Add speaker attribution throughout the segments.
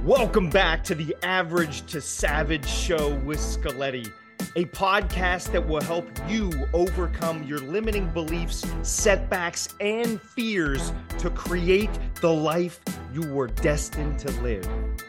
Speaker 1: Welcome back to the Average to Savage Show with Scaletti, a podcast that will help you overcome your limiting beliefs, setbacks, and fears to create the life you were destined to live.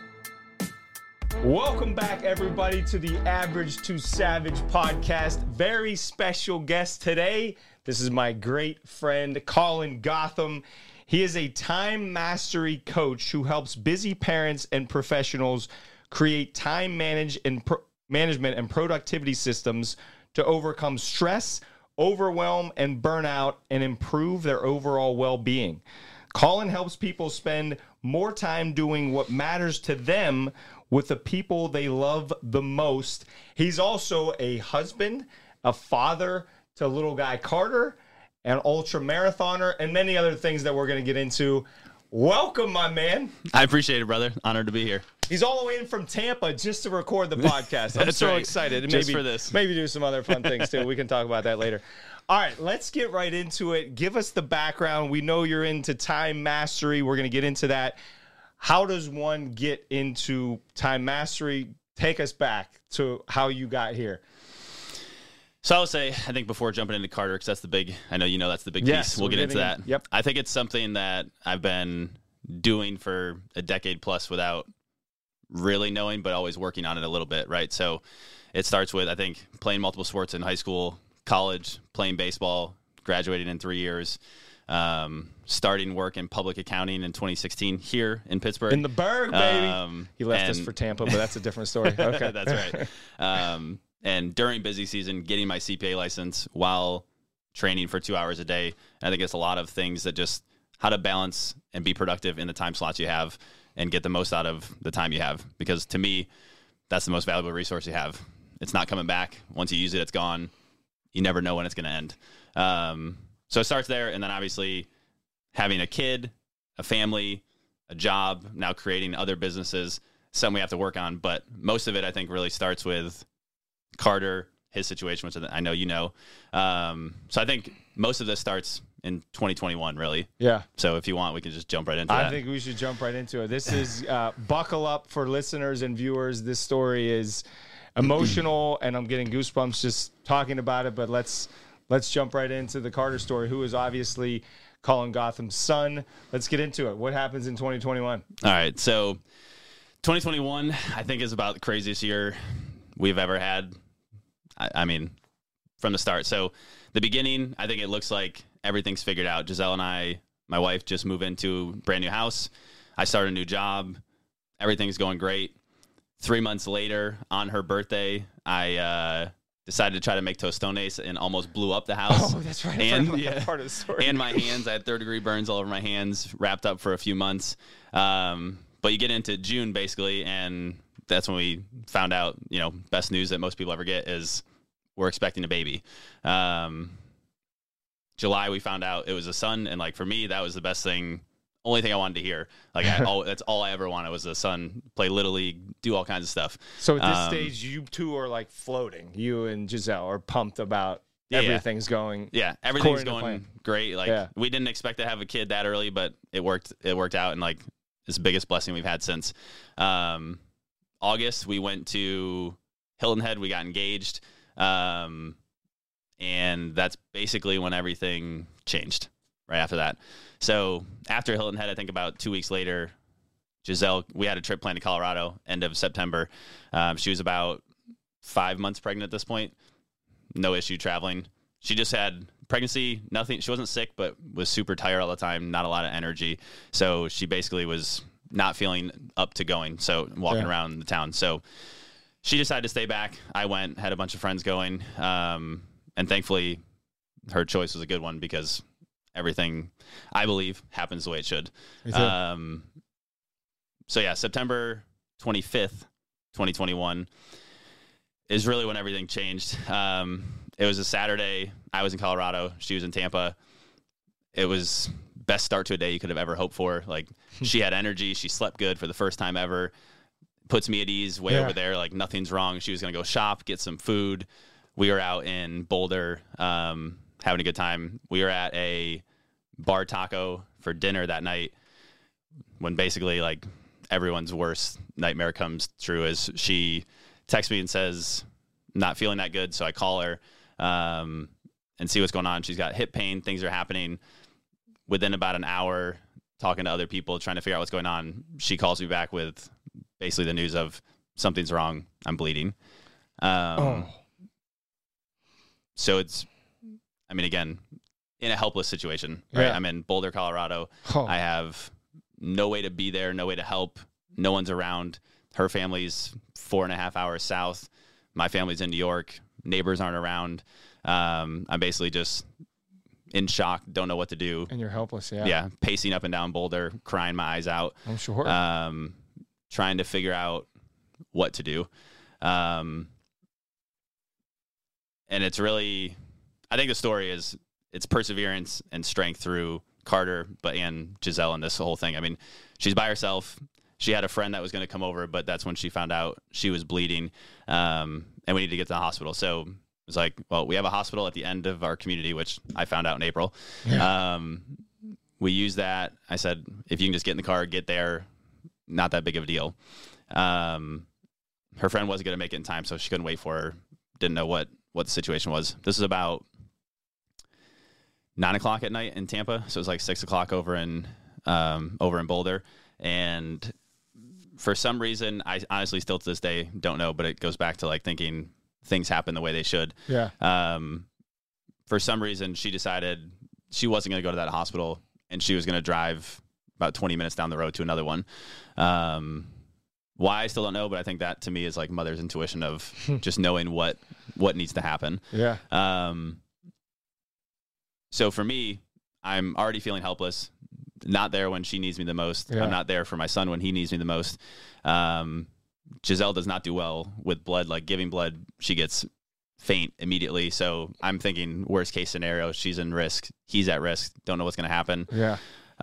Speaker 1: Welcome back, everybody, to the Average to Savage podcast. Very special guest today. This is my great friend, Colin Gotham. He is a time mastery coach who helps busy parents and professionals create time management and productivity systems to overcome stress, overwhelm, and burnout and improve their overall well-being. Colin helps people spend more time doing what matters to them with the people they love the most. He's also a husband, a father to little guy Carter, an ultra marathoner, and many other things that we're going to get into. Welcome, my man.
Speaker 2: I appreciate it, brother. Honored to be here.
Speaker 1: He's all the way in from Tampa just to record the podcast. I'm so excited.
Speaker 2: Just for this.
Speaker 1: Maybe do some other fun things, too. We can talk about that later. All right, let's get right into it. Give us the background. We know you're into time mastery. We're going to get into that. How does one get into time mastery? Take us back to how you got here.
Speaker 2: So I would say, I think before jumping into Carter, because that's the big, I know you know that's the big piece. We'll get into that.
Speaker 1: Yep.
Speaker 2: I think it's something that I've been doing for a decade plus without really knowing, but always working on it a little bit, right? So it starts with, I think, playing multiple sports in high school, college, playing baseball, graduating in 3 years, starting work in public accounting in 2016 here in Pittsburgh.
Speaker 1: In the Berg, baby. He left us for Tampa, but that's a different story. Okay.
Speaker 2: That's right. And during busy season, getting my CPA license while training for 2 hours a day. And I think it's a lot of things that just how to balance and be productive in the time slots you have and get the most out of the time you have. Because to me, that's the most valuable resource you have. It's not coming back. Once you use it, it's gone. You never know when it's going to end. So it starts there. And then obviously having a kid, a family, a job, now creating other businesses, something we have to work on. But most of it, I think, really starts with Carter, his situation, which I know you know. So I think most of this starts in 2021, really.
Speaker 1: Yeah.
Speaker 2: So if you want, we can just jump right into that.
Speaker 1: I think we should jump right into it. This is buckle up for listeners and viewers. This story is emotional, and I'm getting goosebumps just talking about it. But let's jump right into the Carter story, who is obviously Colin Gotham's son. Let's get into it. What happens in 2021?
Speaker 2: All right. So 2021, I think, is about the craziest year we've ever had. I mean, from the start. So the beginning, I think it looks like everything's figured out. Giselle and I, my wife, just moved into a brand new house. I started a new job. Everything's going great. 3 months later, on her birthday, I decided to try to make tostones and almost blew up the house.
Speaker 1: Oh, that's right.
Speaker 2: And
Speaker 1: that part of the story.
Speaker 2: And my hands, I had third-degree burns all over my hands, wrapped up for a few months. But you get into June, basically, and that's when we found out, best news that most people ever get is we're expecting a baby. July, we found out it was a son. And for me, that was the best thing, only thing I wanted to hear. That's all I ever wanted was a son, play Little League, do all kinds of stuff.
Speaker 1: So at this stage, you two are floating. You and Giselle are pumped about everything's going.
Speaker 2: Yeah. Everything's going great. We didn't expect to have a kid that early, but it worked out. And it's the biggest blessing we've had since. August, we went to Hilton Head. We got engaged. And that's basically when everything changed right after that. So after Hilton Head, I think about 2 weeks later, Giselle, we had a trip planned to Colorado, end of September. She was about 5 months pregnant at this point. No issue traveling. She just had pregnancy, nothing. She wasn't sick, but was super tired all the time, not a lot of energy. So she basically was not feeling up to going, so walking around the town. So she decided to stay back. I went, had a bunch of friends going, and thankfully her choice was a good one because everything, I believe, happens the way it should. September 25th, 2021 is really when everything changed. It was a Saturday. I was in Colorado. She was in Tampa. It was best start to a day you could have ever hoped for. She had energy. She slept good for the first time ever. Puts me at ease way over there. Nothing's wrong. She was going to go shop, get some food. We were out in Boulder having a good time. We were at a bar taco for dinner that night when basically everyone's worst nightmare comes true. Is she texts me and says, not feeling that good. So I call her and see what's going on. She's got hip pain. Things are happening. Within about an hour, talking to other people, trying to figure out what's going on, she calls me back with basically the news of something's wrong. I'm bleeding. So it's, I mean, again, in a helpless situation, right?
Speaker 1: Yeah.
Speaker 2: I'm in Boulder, Colorado. I have no way to be there, no way to help. No one's around. Her family's 4.5 hours south. My family's in New York. Neighbors aren't around. I'm basically just in shock, don't know what to do.
Speaker 1: And you're helpless, yeah.
Speaker 2: Yeah, pacing up and down Boulder, crying my eyes out.
Speaker 1: I'm sure.
Speaker 2: Trying to figure out what to do. And it's really, I think the story is, it's perseverance and strength through Carter, and Giselle in this whole thing. I mean, she's by herself. She had a friend that was going to come over, but that's when she found out she was bleeding, and we need to get to the hospital. So it's like, well, we have a hospital at the end of our community, which I found out in April. Yeah. We use that. I said, if you can just get in the car, get there, not that big of a deal. Her friend wasn't going to make it in time, so she couldn't wait for her. Didn't know what the situation was. This is about 9:00 at night in Tampa. So it was like 6:00 over in Boulder. And for some reason, I honestly still to this day don't know, but it goes back to like thinking things happen the way they should.
Speaker 1: Yeah.
Speaker 2: For some reason, she decided she wasn't going to go to that hospital, and she was going to drive about 20 minutes down the road to another one. Why, I still don't know, but I think that to me is like mother's intuition of just knowing what needs to happen.
Speaker 1: Yeah.
Speaker 2: So for me, I'm already feeling helpless, not there when she needs me the most.
Speaker 1: Yeah.
Speaker 2: I'm not there for my son when he needs me the most. Giselle does not do well with blood, like giving blood. She gets faint immediately. So I'm thinking worst case scenario, she's in risk. He's at risk. Don't know what's going to happen.
Speaker 1: Yeah.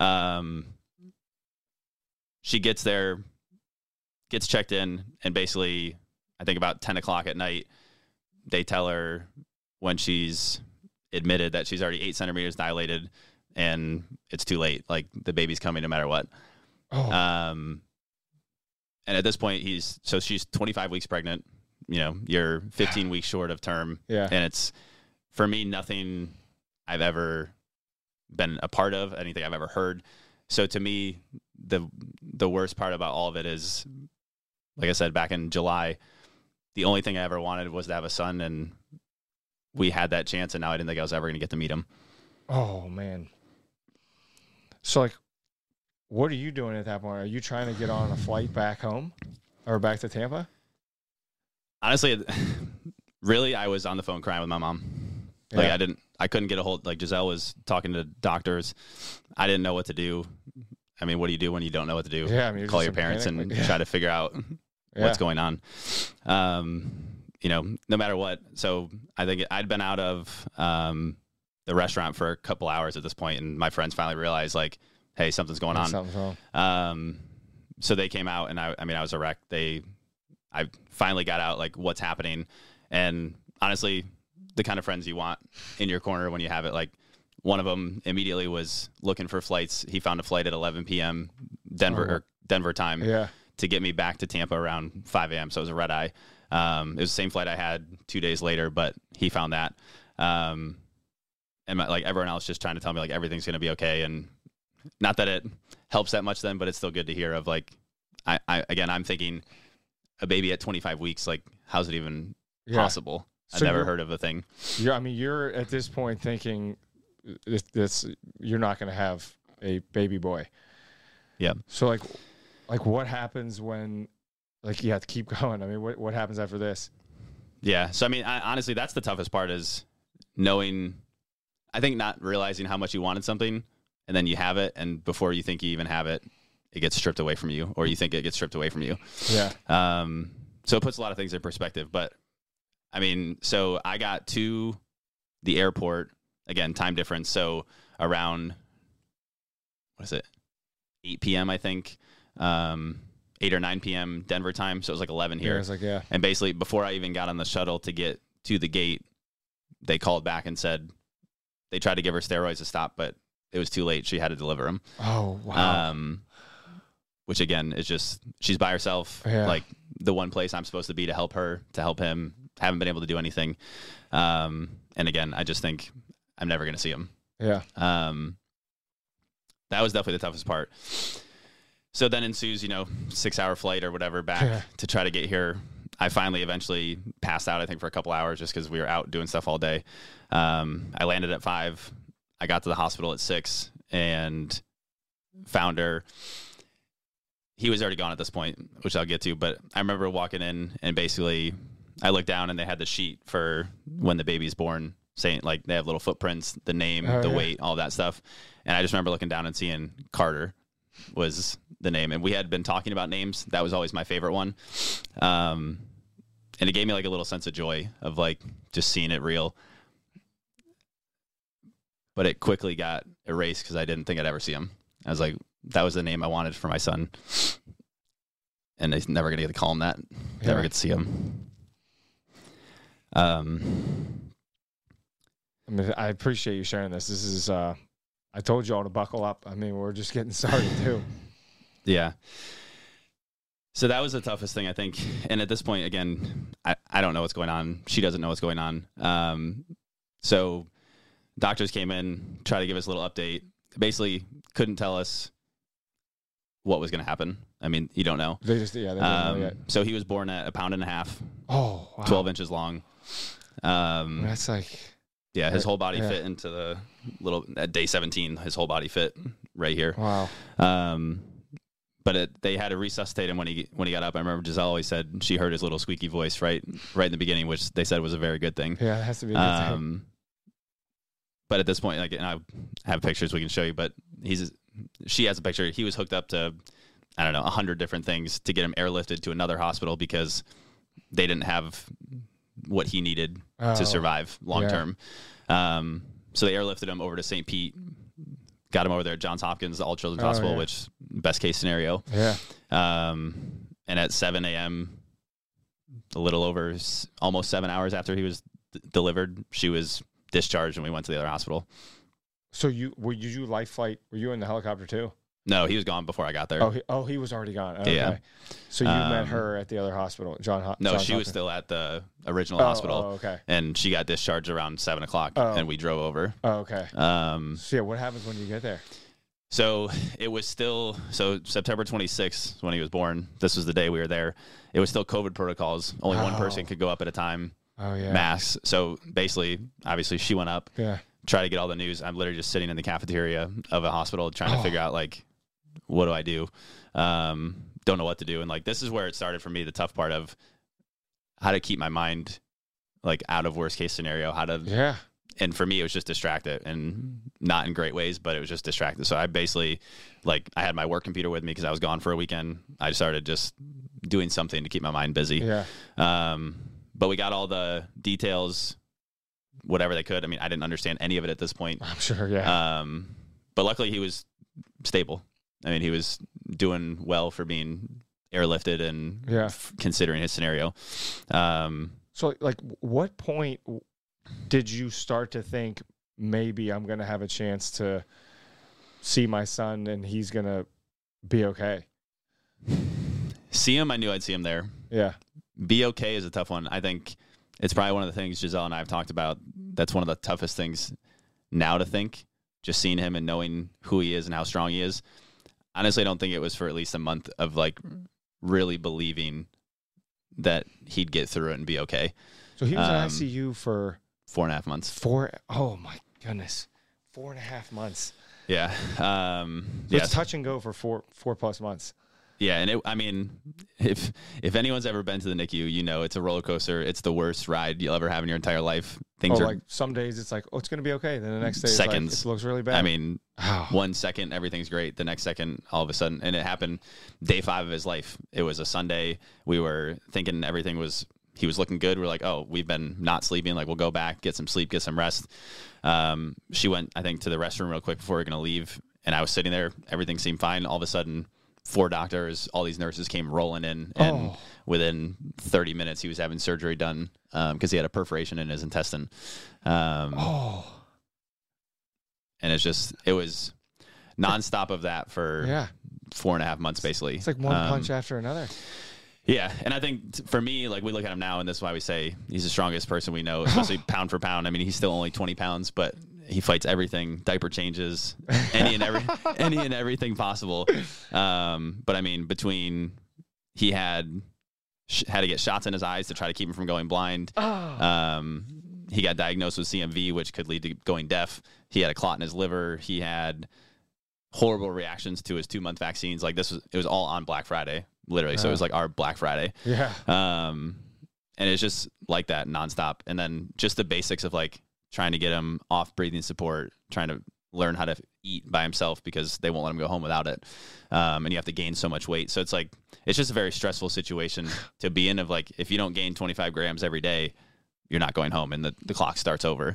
Speaker 2: She gets there, gets checked in, and basically, I think about 10:00 at night, they tell her when she's admitted that she's already 8 centimeters dilated and it's too late. Like the baby's coming no matter what.
Speaker 1: Oh.
Speaker 2: And at this point she's 25 weeks pregnant, you're 15 weeks short of term.
Speaker 1: Yeah.
Speaker 2: And it's, for me, nothing I've ever been a part of, anything I've ever heard. So to me, the worst part about all of it is, like I said, back in July, the only thing I ever wanted was to have a son, and we had that chance, and now I didn't think I was ever going to get to meet him.
Speaker 1: Oh, man. So, like, what are you doing at that point? Are you trying to get on a flight back home or back to Tampa?
Speaker 2: Honestly, really, I was on the phone crying with my mom. Like,
Speaker 1: Yeah.
Speaker 2: I couldn't get a hold, like Giselle was talking to doctors. I didn't know what to do. I mean, what do you do when you don't know what to do?
Speaker 1: Yeah, I mean,
Speaker 2: call your parents and try to figure out what's going on. No matter what. So I think I'd been out of the restaurant for a couple hours at this point, and my friends finally realized, like, hey, something's going on.
Speaker 1: Something's wrong.
Speaker 2: So they came out, and I was a wreck. I finally got out, like, what's happening. And honestly, the kind of friends you want in your corner when you have it. Like, one of them immediately was looking for flights. He found a flight at 11 p.m. Denver time to get me back to Tampa around 5 a.m. So it was a red eye. It was the same flight I had 2 days later, but he found that. And like everyone else just trying to tell me, like, everything's going to be okay. And not that it helps that much then, but it's still good to hear of, like, I'm thinking a baby at 25 weeks, like, how's it even possible?
Speaker 1: So
Speaker 2: I've never heard of a thing.
Speaker 1: You're at this point thinking this you're not going to have a baby boy.
Speaker 2: Yeah.
Speaker 1: So like what happens when, like, you have to keep going? I mean, what happens after this?
Speaker 2: Yeah. So, I mean, honestly, that's the toughest part, is knowing, I think, not realizing how much you wanted something, and then you have it, and before you think you even have it, it gets stripped away from you, or you think it gets stripped away from you.
Speaker 1: Yeah.
Speaker 2: So it puts a lot of things in perspective. But, I mean, so I got to the airport, again, time difference, so around, 8 p.m., I think, 8 or 9 p.m. Denver time, so it was like 11 here.
Speaker 1: Yeah, it's like, yeah.
Speaker 2: And basically, before I even got on the shuttle to get to the gate, they called back and said they tried to give her steroids to stop, but it was too late. She had to deliver them.
Speaker 1: Oh, wow.
Speaker 2: which again is just she's by herself.
Speaker 1: Yeah.
Speaker 2: Like the one place I'm supposed to be to help her, to help him. Haven't been able to do anything. And again, I just think I'm never going to see him.
Speaker 1: Yeah.
Speaker 2: That was definitely the toughest part. So then ensues, 6-hour flight or whatever back to try to get here. I finally eventually passed out, I think, for a couple hours just because we were out doing stuff all day. I landed at 5. I got to the hospital at 6 and found her. He was already gone at this point, which I'll get to. But I remember walking in and basically I looked down and they had the sheet for when the baby's born, saying like they have little footprints, the name, the weight, all that stuff. And I just remember looking down and seeing Carter was the name. And we had been talking about names. That was always my favorite one. And it gave me like a little sense of joy of like just seeing it real. But it quickly got erased because I didn't think I'd ever see him. I was like, that was the name I wanted for my son. And he's never going to get to call him that. Never get to see him.
Speaker 1: I mean, I appreciate you sharing this. This is, I told you all to buckle up. I mean, we're just getting started too.
Speaker 2: Yeah. So that was the toughest thing, I think. And at this point, again, I don't know what's going on. She doesn't know what's going on. So doctors came in, tried to give us a little update. Basically couldn't tell us what was going to happen. I mean, you don't know.
Speaker 1: They didn't know yet.
Speaker 2: So he was born at 1.5 pounds.
Speaker 1: Oh, wow.
Speaker 2: 12 inches long.
Speaker 1: That's like...
Speaker 2: Yeah, his whole body fit into the little, at day 17, his whole body fit right here.
Speaker 1: Wow.
Speaker 2: But they had to resuscitate him when he got up. I remember Giselle always said she heard his little squeaky voice right in the beginning, which they said was a very good thing.
Speaker 1: Yeah, it has to be a good thing.
Speaker 2: But at this point, like, and I have pictures we can show you, but she has a picture. He was hooked up to, I don't know, 100 different things to get him airlifted to another hospital because they didn't have what he needed to survive long term. So they airlifted him over to St. Pete, got him over there at Johns Hopkins, the All Children's Hospital, which best case scenario.
Speaker 1: Yeah.
Speaker 2: And at 7 a.m., a little over almost 7 hours after he was delivered, she was discharged and we went to the other hospital.
Speaker 1: So were you life flight? Were you in the helicopter too?
Speaker 2: No, he was gone before I got there.
Speaker 1: He was already gone. Okay.
Speaker 2: Yeah.
Speaker 1: So you met her at the other hospital,
Speaker 2: No, she was still at the original hospital.
Speaker 1: Oh, okay.
Speaker 2: And she got discharged around 7 o'clock, and we drove over.
Speaker 1: Oh, okay. So yeah, what happens when you get there?
Speaker 2: So it was still September 26th when he was born. This was the day we were there. It was still COVID protocols. Only one person could go up at a time.
Speaker 1: Oh yeah.
Speaker 2: Masks. So basically, obviously, she went up.
Speaker 1: Yeah.
Speaker 2: Try to get all the news. I'm literally just sitting in the cafeteria of a hospital trying to figure out like, what do I do? Don't know what to do. And like, this is where it started for me, the tough part of how to keep my mind like out of worst case scenario, and for me, it was just distracted and not in great ways, but it was just distracted. So I basically I had my work computer with me because I was gone for a weekend. I started just doing something to keep my mind busy.
Speaker 1: Yeah.
Speaker 2: But we got all the details, whatever they could. I mean, I didn't understand any of it at this point.
Speaker 1: I'm sure. Yeah.
Speaker 2: But luckily he was stable. I mean, he was doing well for being airlifted and considering his scenario.
Speaker 1: So, like, what point did you start to think maybe I'm going to have a chance to see my son and he's going to be okay?
Speaker 2: See him, I knew I'd see him there.
Speaker 1: Yeah.
Speaker 2: Be okay is a tough one. I think it's probably one of the things Giselle and I have talked about. That's one of the toughest things now to think, just seeing him and knowing who he is and how strong he is. Honestly, I don't think it was for at least a month of like really believing that he'd get through it and be okay.
Speaker 1: So he was in ICU for
Speaker 2: 4.5 months.
Speaker 1: Oh my goodness. 4.5 months.
Speaker 2: Yeah.
Speaker 1: It's touch and go for four plus months.
Speaker 2: Yeah, and I mean, if anyone's ever been to the NICU, you know it's a roller coaster. It's the worst ride you'll ever have in your entire life. Things are
Speaker 1: like some days it's like, oh, it's going to be okay. Then the next day
Speaker 2: seconds.
Speaker 1: It's like, it looks really bad.
Speaker 2: I mean, 1 second, everything's great. The next second, all of a sudden, and it happened day 5 of his life. It was a Sunday. We were thinking he was looking good. We're like, oh, we've been not sleeping. Like, we'll go back, get some sleep, get some rest. She went, I think, to the restroom real quick before we were going to leave. And I was sitting there. Everything seemed fine. All of a sudden, 4 doctors, all these nurses came rolling in, and within 30 minutes, he was having surgery done because he had a perforation in his intestine. And it was nonstop of that for 4.5 months, basically.
Speaker 1: It's like one punch after another.
Speaker 2: Yeah, and I think for me, like we look at him now, and this is why we say he's the strongest person we know, especially pound for pound. I mean, he's still only 20 pounds, but he fights everything, diaper changes, any and everything possible. But I mean, between he had to get shots in his eyes to try to keep him from going blind. He got diagnosed with CMV, which could lead to going deaf. He had a clot in his liver. He had horrible reactions to his 2-month vaccines. Like it was all on Black Friday. Literally. So it was like our Black Friday.
Speaker 1: Yeah.
Speaker 2: And it's just like that nonstop. And then just the basics of like trying to get him off breathing support, trying to learn how to eat by himself because they won't let him go home without it. And you have to gain so much weight. So it's like, it's just a very stressful situation to be in of like, if you don't gain 25 grams every day, you're not going home and the clock starts over.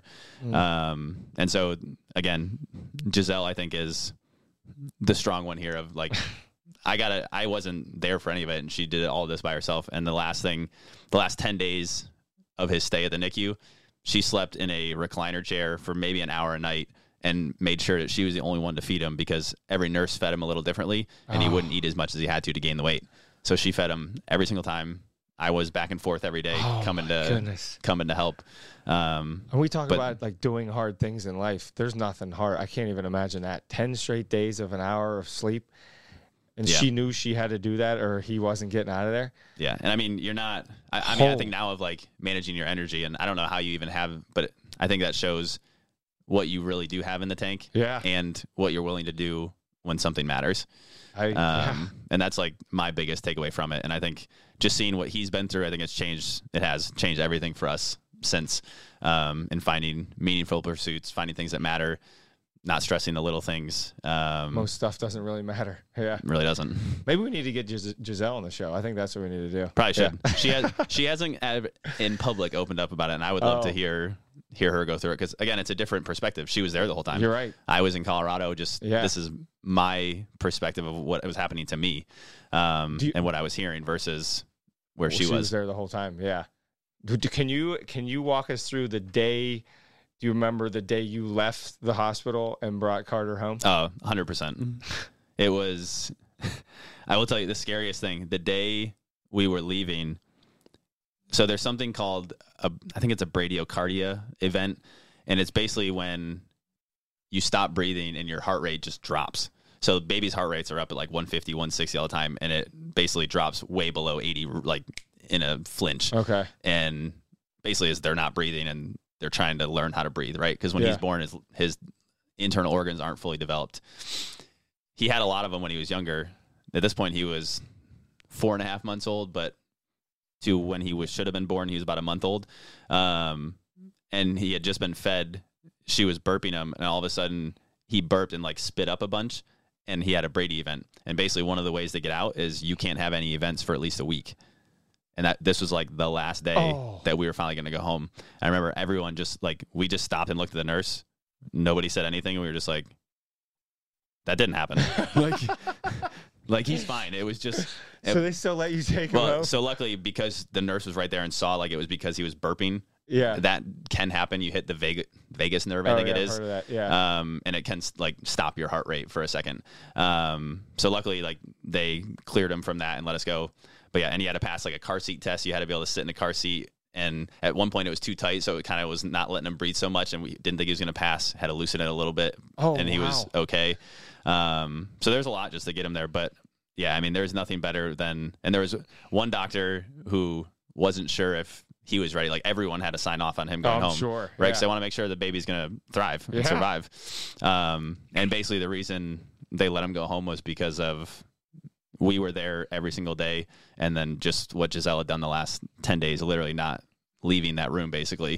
Speaker 2: And so again, Giselle, I think is the strong one here of like, I wasn't there for any of it, and she did all of this by herself. And the last 10 days of his stay at the NICU, she slept in a recliner chair for maybe an hour a night and made sure that she was the only one to feed him because every nurse fed him a little differently, and he wouldn't eat as much as he had to gain the weight. So she fed him every single time. I was back and forth every day coming to help.
Speaker 1: And we talk about like doing hard things in life. There's nothing hard. I can't even imagine that. 10 straight days of an hour of sleep. And she knew she had to do that or he wasn't getting out of there.
Speaker 2: Yeah. And I mean, you're not, I mean, I think now of like managing your energy, and I don't know how you even have, but I think that shows what you really do have in the tank.
Speaker 1: Yeah.
Speaker 2: And what you're willing to do when something matters. And that's like my biggest takeaway from it. And I think just seeing what he's been through, I think it has changed everything for us since, in finding meaningful pursuits, finding things that matter, not stressing the little things.
Speaker 1: Most stuff doesn't really matter. Yeah.
Speaker 2: It really doesn't.
Speaker 1: Maybe we need to get Giselle on the show. I think that's what we need to do.
Speaker 2: Probably should. Yeah. She hasn't in public opened up about it, and I would love to hear her go through it because, again, it's a different perspective. She was there the whole time.
Speaker 1: You're right.
Speaker 2: I was in Colorado. This is my perspective of what was happening to me and what I was hearing versus where she was
Speaker 1: there the whole time. Yeah. Can you walk us through the day? Do you remember the day you left the hospital and brought Carter home?
Speaker 2: Oh, 100%. It was, I will tell you the scariest thing, the day we were leaving. So there's something called, I think it's a bradiocardia event. And it's basically when you stop breathing and your heart rate just drops. So babies' heart rates are up at like 150, 160 all the time. And it basically drops way below 80, like in a flinch.
Speaker 1: Okay.
Speaker 2: And basically as they're not breathing and they're trying to learn how to breathe, right? Because when he's born, his internal organs aren't fully developed. He had a lot of them when he was younger. At this point, he was 4.5 months old, but to when he should have been born, he was about a month old. And he had just been fed. She was burping him, and all of a sudden, he burped and like spit up a bunch, and he had a Brady event. And basically, one of the ways to get out is you can't have any events for at least a week. And this was like the last day that we were finally going to go home. I remember everyone we just stopped and looked at the nurse. Nobody said anything. And we were just like, that didn't happen. like he's fine. It was just.
Speaker 1: So they still let you take him home?
Speaker 2: So luckily, because the nurse was right there and saw like it was because he was burping.
Speaker 1: Yeah.
Speaker 2: That can happen. You hit the vagus nerve, I think it is.
Speaker 1: I've heard of that. Yeah.
Speaker 2: And it can like stop your heart rate for a second. So luckily, like they cleared him from that and let us go. But yeah, and you had to pass like a car seat test. You had to be able to sit in a car seat. And at one point it was too tight, so it kind of was not letting him breathe so much. And we didn't think he was going to pass. Had to loosen it a little bit. And he was okay. So there's a lot just to get him there. But yeah, I mean, there's nothing better than, and there was one doctor who wasn't sure if he was ready. Like everyone had to sign off on him going home.
Speaker 1: Sure.
Speaker 2: Right. Because they want to make sure the baby's going to thrive and survive. And basically the reason they let him go home was because of, we were there every single day, and then just what Giselle had done the last 10 days, literally not leaving that room, basically.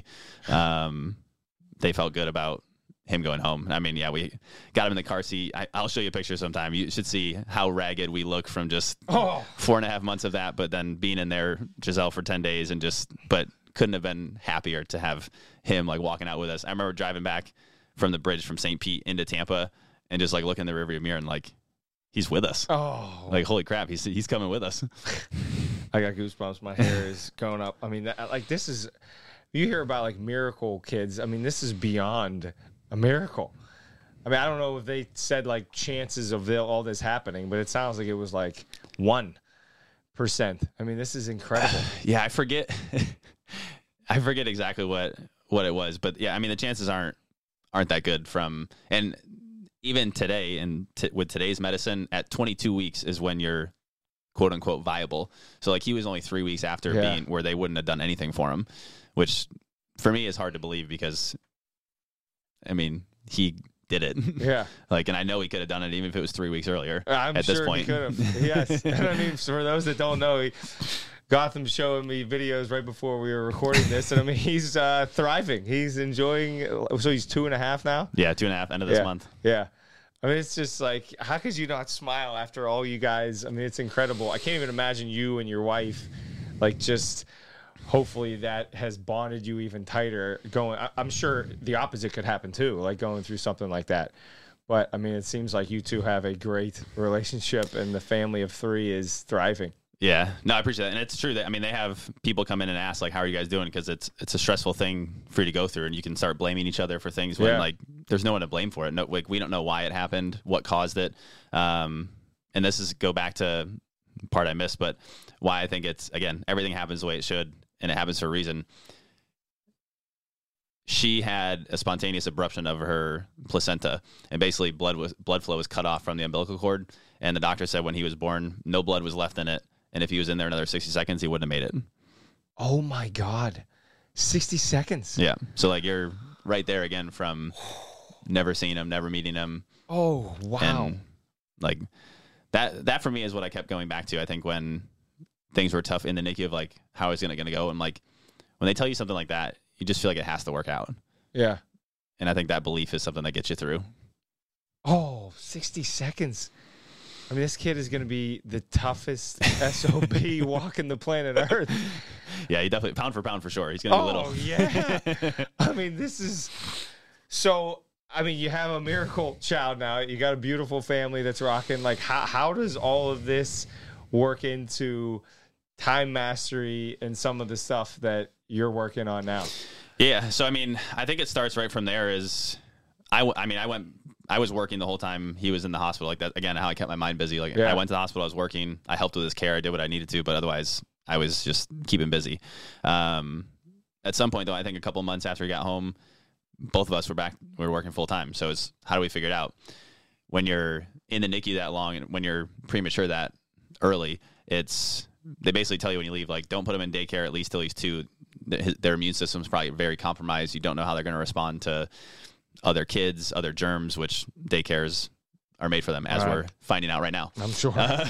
Speaker 2: They felt good about him going home. I mean, yeah, we got him in the car seat. I'll show you a picture sometime. You should see how ragged we look from just 4.5 months of that, but then being in there, Giselle, for 10 days, and but couldn't have been happier to have him like walking out with us. I remember driving back from the bridge from St. Pete into Tampa and just like looking in the rearview mirror and like, he's with us.
Speaker 1: Oh,
Speaker 2: like holy crap, he's coming with us.
Speaker 1: I got goosebumps. My hair is going up. I mean, this is, you hear about like miracle kids. I mean, this is beyond a miracle. I mean, I don't know if they said like chances of all this happening, but it sounds like it was like 1%. I mean, this is incredible.
Speaker 2: Yeah, I forget. I forget exactly what it was, but yeah, I mean, the chances aren't that good and even today and with today's medicine at 22 weeks is when you're quote unquote viable. So like he was only 3 weeks after being where they wouldn't have done anything for him, which for me is hard to believe because I mean, he did it.
Speaker 1: Yeah.
Speaker 2: Like, and I know he could have done it even if it was 3 weeks earlier.
Speaker 1: I'm
Speaker 2: at
Speaker 1: sure
Speaker 2: this point.
Speaker 1: he could have. Yes. And I mean, for those that don't know, Gotham showing me videos right before we were recording this, and I mean, he's thriving. He's enjoying. So he's 2.5 now.
Speaker 2: Yeah, 2.5 end of this month.
Speaker 1: Yeah. I mean, it's just like, how could you not smile after all you guys? I mean, it's incredible. I can't even imagine you and your wife, like, just hopefully that has bonded you even tighter going. I'm sure the opposite could happen too, like going through something like that. But I mean, it seems like you two have a great relationship and the family of 3 is thriving.
Speaker 2: Yeah, no, I appreciate that. And it's true that, I mean, they have people come in and ask, like, how are you guys doing? Because it's a stressful thing for you to go through, and you can start blaming each other for things when, like, there's no one to blame for it. No, like, we don't know why it happened, what caused it. And this is go back to part I missed, but why I think it's, again, everything happens the way it should, and it happens for a reason. She had a spontaneous abruption of her placenta, and basically blood flow was cut off from the umbilical cord, and the doctor said when he was born, no blood was left in it. And if he was in there another 60 seconds, he wouldn't have made it.
Speaker 1: Oh, my God. 60 seconds.
Speaker 2: Yeah. So, like, you're right there again from never seeing him, never meeting him.
Speaker 1: Oh, wow.
Speaker 2: And, like, that for me is what I kept going back to. I think when things were tough in the NICU of, like, how is it going to go? And, like, when they tell you something like that, you just feel like it has to work out.
Speaker 1: Yeah.
Speaker 2: And I think that belief is something that gets you through.
Speaker 1: Oh, 60 seconds. I mean, this kid is going to be the toughest SOB walking the planet Earth.
Speaker 2: Yeah, he definitely, pound for pound for sure. He's going to be little.
Speaker 1: Oh, yeah. I mean, this is so, I mean, you have a miracle child now. You got a beautiful family that's rocking. Like, how does all of this work into time mastery and some of the stuff that you're working on now?
Speaker 2: Yeah. So, I mean, I think it starts right from there is I was working the whole time he was in the hospital. Like that, again, how I kept my mind busy. Like I went to the hospital, I was working, I helped with his care, I did what I needed to, but otherwise I was just keeping busy. At some point though, I think a couple months after he got home, both of us were working full time. So it's, how do we figure it out? When you're in the NICU that long and when you're premature that early, they basically tell you when you leave, like, don't put them in daycare at least till he's 2. Their immune system's probably very compromised. You don't know how they're going to respond to other kids, other germs, which daycares are made for them, as we're finding out right now.
Speaker 1: I'm sure.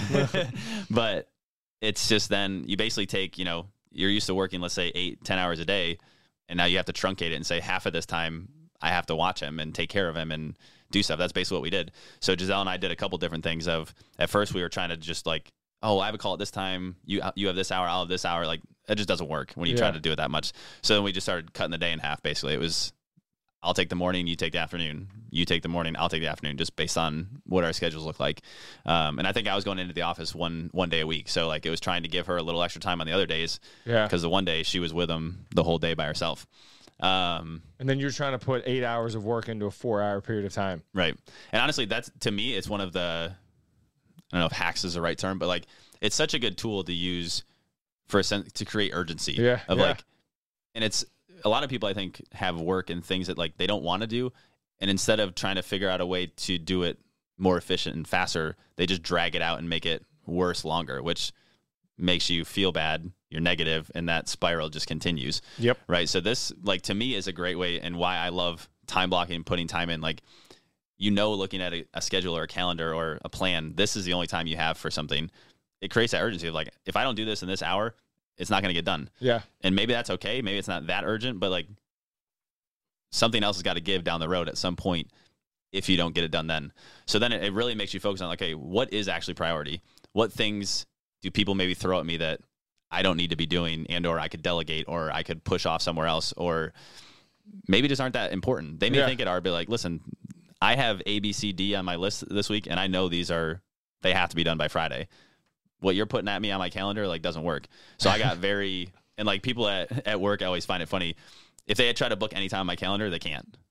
Speaker 2: But it's just then you basically take, you're used to working, let's say 8-10 hours a day, and now you have to truncate it and say half of this time I have to watch him and take care of him and do stuff. That's basically what we did. So Giselle and I did a couple different things at first we were trying to just like, oh, I have a call at this time. You have this hour, I'll have this hour. Like, it just doesn't work when you try to do it that much. So then we just started cutting the day in half, basically. It was, I'll take the morning, you take the afternoon. You take the morning, I'll take the afternoon, just based on what our schedules look like. And I think I was going into the office one day a week. So, like, it was trying to give her a little extra time on the other days. Yeah. Because the one day she was with him the whole day by herself.
Speaker 1: And then you're trying to put 8 hours of work into a 4-hour period of time.
Speaker 2: Right. And honestly, that's, to me, it's one of the, I don't know if hacks is the right term, but like, it's such a good tool to use to create urgency. Yeah. Like, and it's, a lot of people I think have work and things that like they don't want to do. And instead of trying to figure out a way to do it more efficient and faster, they just drag it out and make it worse longer, which makes you feel bad. You're negative, and that spiral just continues. Yep. Right. So this, like, to me is a great way, and why I love time blocking and putting time in. Like, looking at a schedule or a calendar or a plan, this is the only time you have for something. It creates that urgency of like, if I don't do this in this hour, it's not going to get done. Yeah. And maybe that's okay. Maybe it's not that urgent, but like something else has got to give down the road at some point if you don't get it done then. So then it really makes you focus on, okay, what is actually priority? What things do people maybe throw at me that I don't need to be doing, and or I could delegate, or I could push off somewhere else, or maybe just aren't that important. They may think it are, but like, listen, I have A, B, C, D on my list this week, and I know they have to be done by Friday. What you're putting at me on my calendar, like, doesn't work. So I got and like people at work, I always find it funny. If they try to book any time on my calendar, they can't.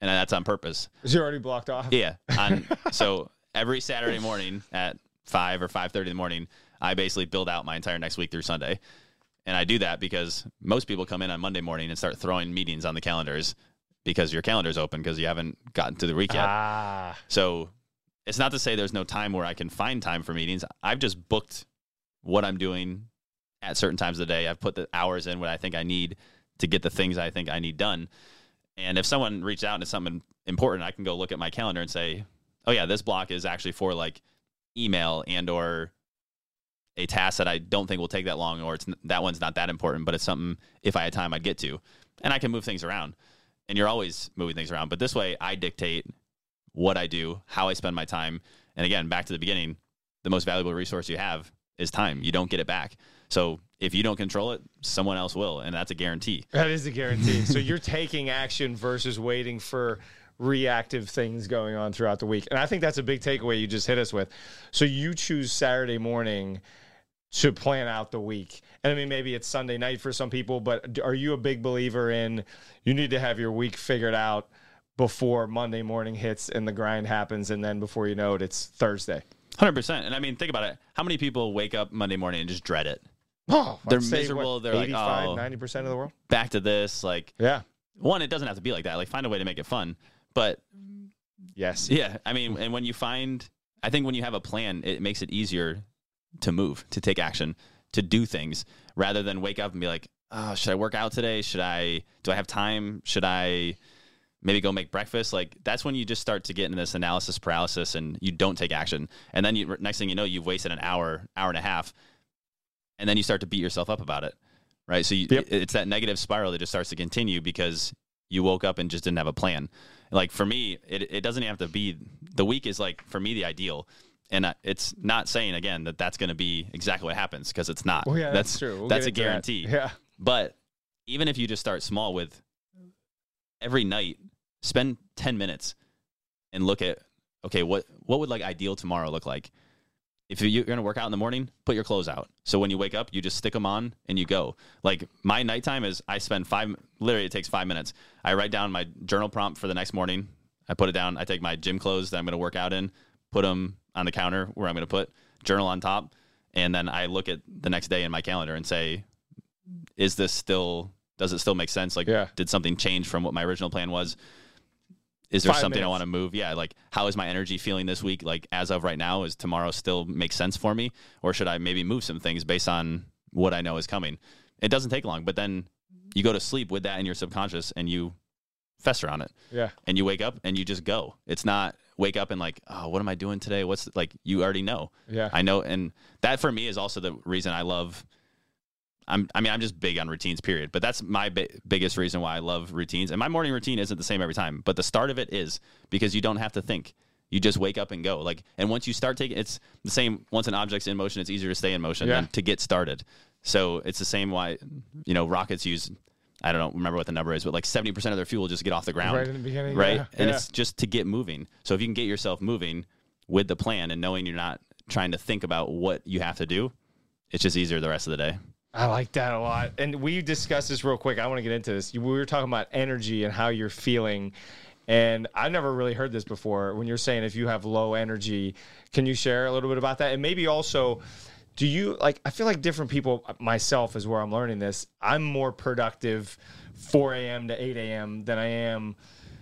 Speaker 2: and that's on purpose.
Speaker 1: Is you already blocked off?
Speaker 2: Yeah. So every Saturday morning at 5 or 5:30 in the morning, I basically build out my entire next week through Sunday. And I do that because most people come in on Monday morning and start throwing meetings on the calendars because your calendar's open because you haven't gotten to the week yet. So it's not to say there's no time where I can find time for meetings. I've just booked what I'm doing at certain times of the day. I've put the hours in what I think I need to get the things I think I need done. And if someone reached out and it's something important, I can go look at my calendar and say, oh yeah, this block is actually for like email and or a task that I don't think will take that long, or that one's not that important, but it's something if I had time I'd get to. And I can move things around. And you're always moving things around. But this way I dictate what I do, how I spend my time. And again, back to the beginning, the most valuable resource you have is time. You don't get it back. So if you don't control it, someone else will, and that's a guarantee.
Speaker 1: That is a guarantee. So you're taking action versus waiting for reactive things going on throughout the week. And I think that's a big takeaway you just hit us with. So you choose Saturday morning to plan out the week. And I mean, maybe it's Sunday night for some people, but are you a big believer in you need to have your week figured out before Monday morning hits and the grind happens, and then before you know it, it's Thursday?
Speaker 2: 100%. And I mean, think about it. How many people wake up Monday morning and just dread it?
Speaker 1: Oh,
Speaker 2: they're miserable. They're
Speaker 1: 85,
Speaker 2: like,
Speaker 1: 90% of the world?
Speaker 2: Back to this. Like,
Speaker 1: yeah.
Speaker 2: One, it doesn't have to be like that. Like, find a way to make it fun. But
Speaker 1: yes.
Speaker 2: Yeah. I mean, and I think when you have a plan, it makes it easier to move, to take action, to do things, rather than wake up and be like, oh, should I work out today? Do I have time? Should I maybe go make breakfast? Like, that's when you just start to get into this analysis paralysis and you don't take action. And then next thing you know, you've wasted an hour and a half, and then you start to beat yourself up about it. Right. So it's that negative spiral that just starts to continue because you woke up and just didn't have a plan. Like for me, it doesn't have to be, the week is like, for me, the ideal. And it's not saying, again, that that's going to be exactly what happens, because it's not.
Speaker 1: Well, yeah, that's true.
Speaker 2: That's a guarantee.
Speaker 1: That. Yeah.
Speaker 2: But even if you just start small with every night, spend 10 minutes and look at, okay, what would like ideal tomorrow look like? If you're going to work out in the morning, put your clothes out. So when you wake up, you just stick them on and you go. Like my nighttime is I spend literally it takes 5 minutes. I write down my journal prompt for the next morning. I put it down. I take my gym clothes that I'm going to work out in, put them on the counter where I'm going to put journal on top. And then I look at the next day in my calendar and say, does it still make sense? Like, Did something change from what my original plan was? Is there something I want to move? Yeah. Like, how is my energy feeling this week? Like, as of right now, is tomorrow still make sense for me? Or should I maybe move some things based on what I know is coming? It doesn't take long, but then you go to sleep with that in your subconscious and you fester on it.
Speaker 1: Yeah.
Speaker 2: And you wake up and you just go. It's not wake up and like, oh, what am I doing today? What's like, you already know.
Speaker 1: Yeah.
Speaker 2: I know. And that for me is also the reason I love, I'm just big on routines, period. But that's my biggest reason why I love routines. And my morning routine isn't the same every time, but the start of it is, because you don't have to think. You just wake up and go. Like, and once you start taking, it's the same. Once an object's in motion, it's easier to stay in motion than to get started. So it's the same why, rockets use, I don't remember what the number is, but like 70% of their fuel just to get off the ground.
Speaker 1: Right in the beginning.
Speaker 2: Right.
Speaker 1: Yeah.
Speaker 2: And it's just to get moving. So if you can get yourself moving with the plan and knowing you're not trying to think about what you have to do, it's just easier the rest of the day.
Speaker 1: I like that a lot. And we discussed this real quick. I want to get into this. We were talking about energy and how you're feeling. And I've never really heard this before. When you're saying if you have low energy, can you share a little bit about that? And maybe also, do you I feel like different people, myself is where I'm learning this. I'm more productive 4 a.m. to 8 a.m. than I am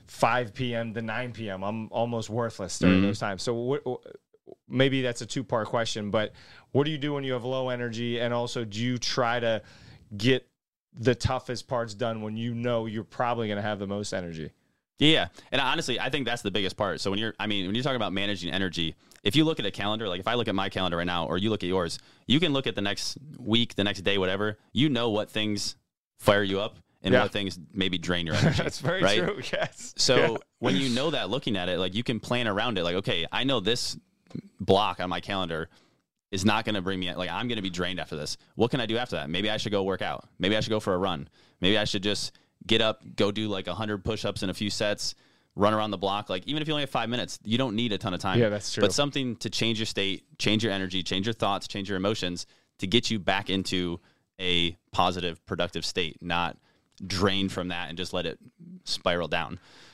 Speaker 1: 5 p.m. to 9 p.m. I'm almost worthless during those times. So maybe that's a two-part question, but what do you do when you have low energy? And also, do you try to get the toughest parts done when you know you're probably going to have the most energy?
Speaker 2: Yeah. And honestly, I think that's the biggest part. So when you're talking about managing energy, if you look at a calendar, like if I look at my calendar right now, or you look at yours, you can look at the next week, the next day, whatever, you know what things fire you up and what things maybe drain your energy.
Speaker 1: That's very true. Yes.
Speaker 2: So when you know that, looking at it, like you can plan around it. Like, okay, I know this block on my calendar is not going to bring me, like, I'm going to be drained after this. What can I do after that? Maybe I should go work out. Maybe I should go for a run. Maybe I should just get up, go do like 100 push-ups in a few sets, run around the block. Like, even if you only have 5 minutes, you don't need a ton of time.
Speaker 1: Yeah, that's true.
Speaker 2: But something to change your state, change your energy, change your thoughts, change your emotions to get you back into a positive, productive state, not drain from that and just let it spiral down.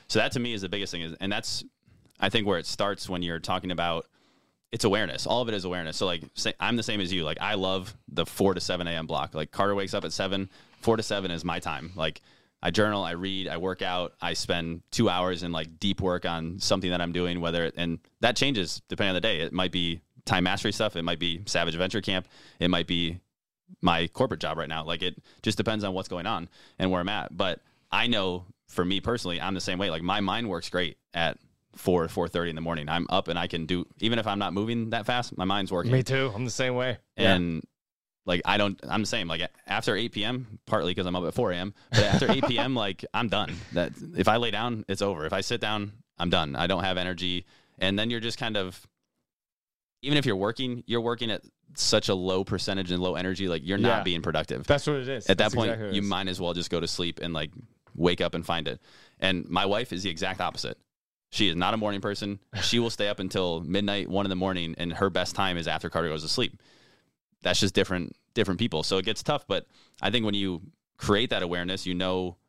Speaker 2: So that to me is the biggest thing, and that's I think where it starts when you're talking about it's awareness. All of it is awareness. So like I'm the same as you. Like I love the 4 to 7 a.m. block. Like Carter wakes up at 7, 4 to 7 is my time. Like I journal, I read, I work out, I spend 2 hours in like deep work on something that I'm doing, and that changes depending on the day. It might be time mastery stuff. It might be Savage Adventure Camp. It might be my corporate job right now. Like it just depends on what's going on and where I'm at. But I know for me personally, I'm the same way. Like my mind works great at 4:30 in the morning. I'm up and I can do, even if I'm not moving that fast, my mind's working.
Speaker 1: Me too. I'm the same way.
Speaker 2: And like, I'm the same. Like after 8 p.m., partly because I'm up at 4 a.m., but after 8 p.m., like I'm done. That if I lay down, it's over. If I sit down, I'm done. I don't have energy. And then you're just kind of, even if you're working at such a low percentage and low energy, like you're not being productive.
Speaker 1: That's what it is.
Speaker 2: At that point, exactly you might as well just go to sleep and like wake up and find it. And my wife is the exact opposite. She is not a morning person. She will stay up until midnight, 1 in the morning, and her best time is after Carter goes to sleep. That's just different people. So it gets tough. But I think when you create that awareness, you know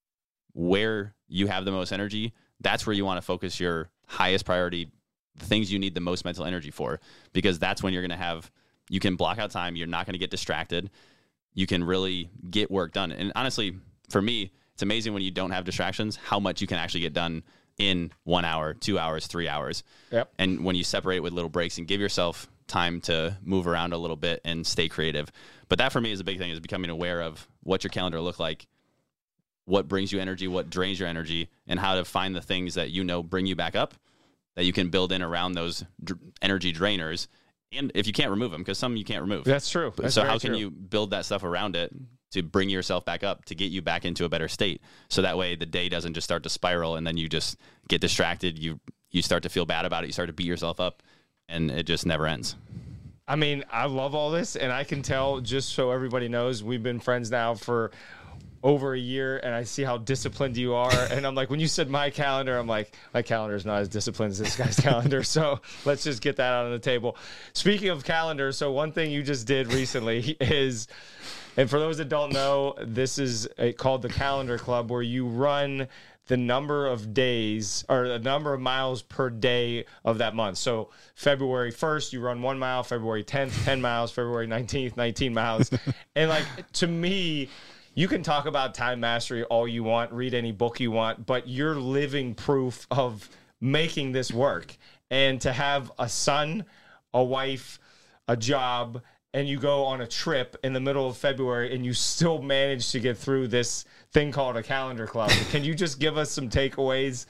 Speaker 2: where you have the most energy. That's where you want to focus your highest priority, the things you need the most mental energy for, because that's when you're going to you can block out time. You're not going to get distracted. You can really get work done. And honestly, for me, it's amazing when you don't have distractions, how much you can actually get done in 1 hour, 2 hours, 3 hours.
Speaker 1: Yep.
Speaker 2: And when you separate with little breaks and give yourself time to move around a little bit and stay creative. But that for me is a big thing, is becoming aware of what your calendar look like, what brings you energy, what drains your energy, and how to find the things that you know bring you back up, that you can build in around those energy drainers. And if you can't remove them, because some you can't remove.
Speaker 1: That's true. That's
Speaker 2: so how can you build that stuff around it to bring yourself back up, to get you back into a better state? So that way the day doesn't just start to spiral and then you just get distracted. You start to feel bad about it. You start to beat yourself up and it just never ends.
Speaker 1: I mean, I love all this, and I can tell, just so everybody knows, we've been friends now for over a year, and I see how disciplined you are. And I'm like, when you said my calendar, I'm like, my calendar is not as disciplined as this guy's calendar. So let's just get that out on the table. Speaking of calendar, so one thing you just did recently is, and for those that don't know, this is called the Calendar Club, where you run the number of days or the number of miles per day of that month. So February 1st, you run 1 mile, February 10th, 10 miles, February 19th, 19 miles. And like, to me, you can talk about time mastery all you want, read any book you want, but you're living proof of making this work. And to have a son, a wife, a job, and you go on a trip in the middle of February and you still manage to get through this thing called a Calendar Club. Can you just give us some takeaways,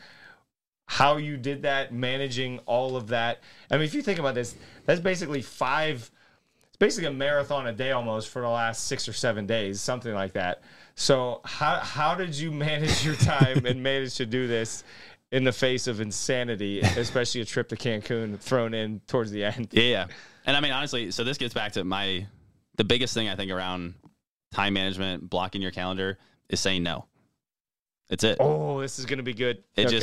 Speaker 1: how you did that, managing all of that? I mean, if you think about this, that's basically it's basically a marathon a day almost for the last 6 or 7 days, something like that. So how did you manage your time and manage to do this in the face of insanity, especially a trip to Cancun thrown in towards the end?
Speaker 2: Yeah. And I mean, honestly, so this gets back to the biggest thing I think around time management, blocking your calendar, is saying no. It's it.
Speaker 1: Oh, this is going to be good.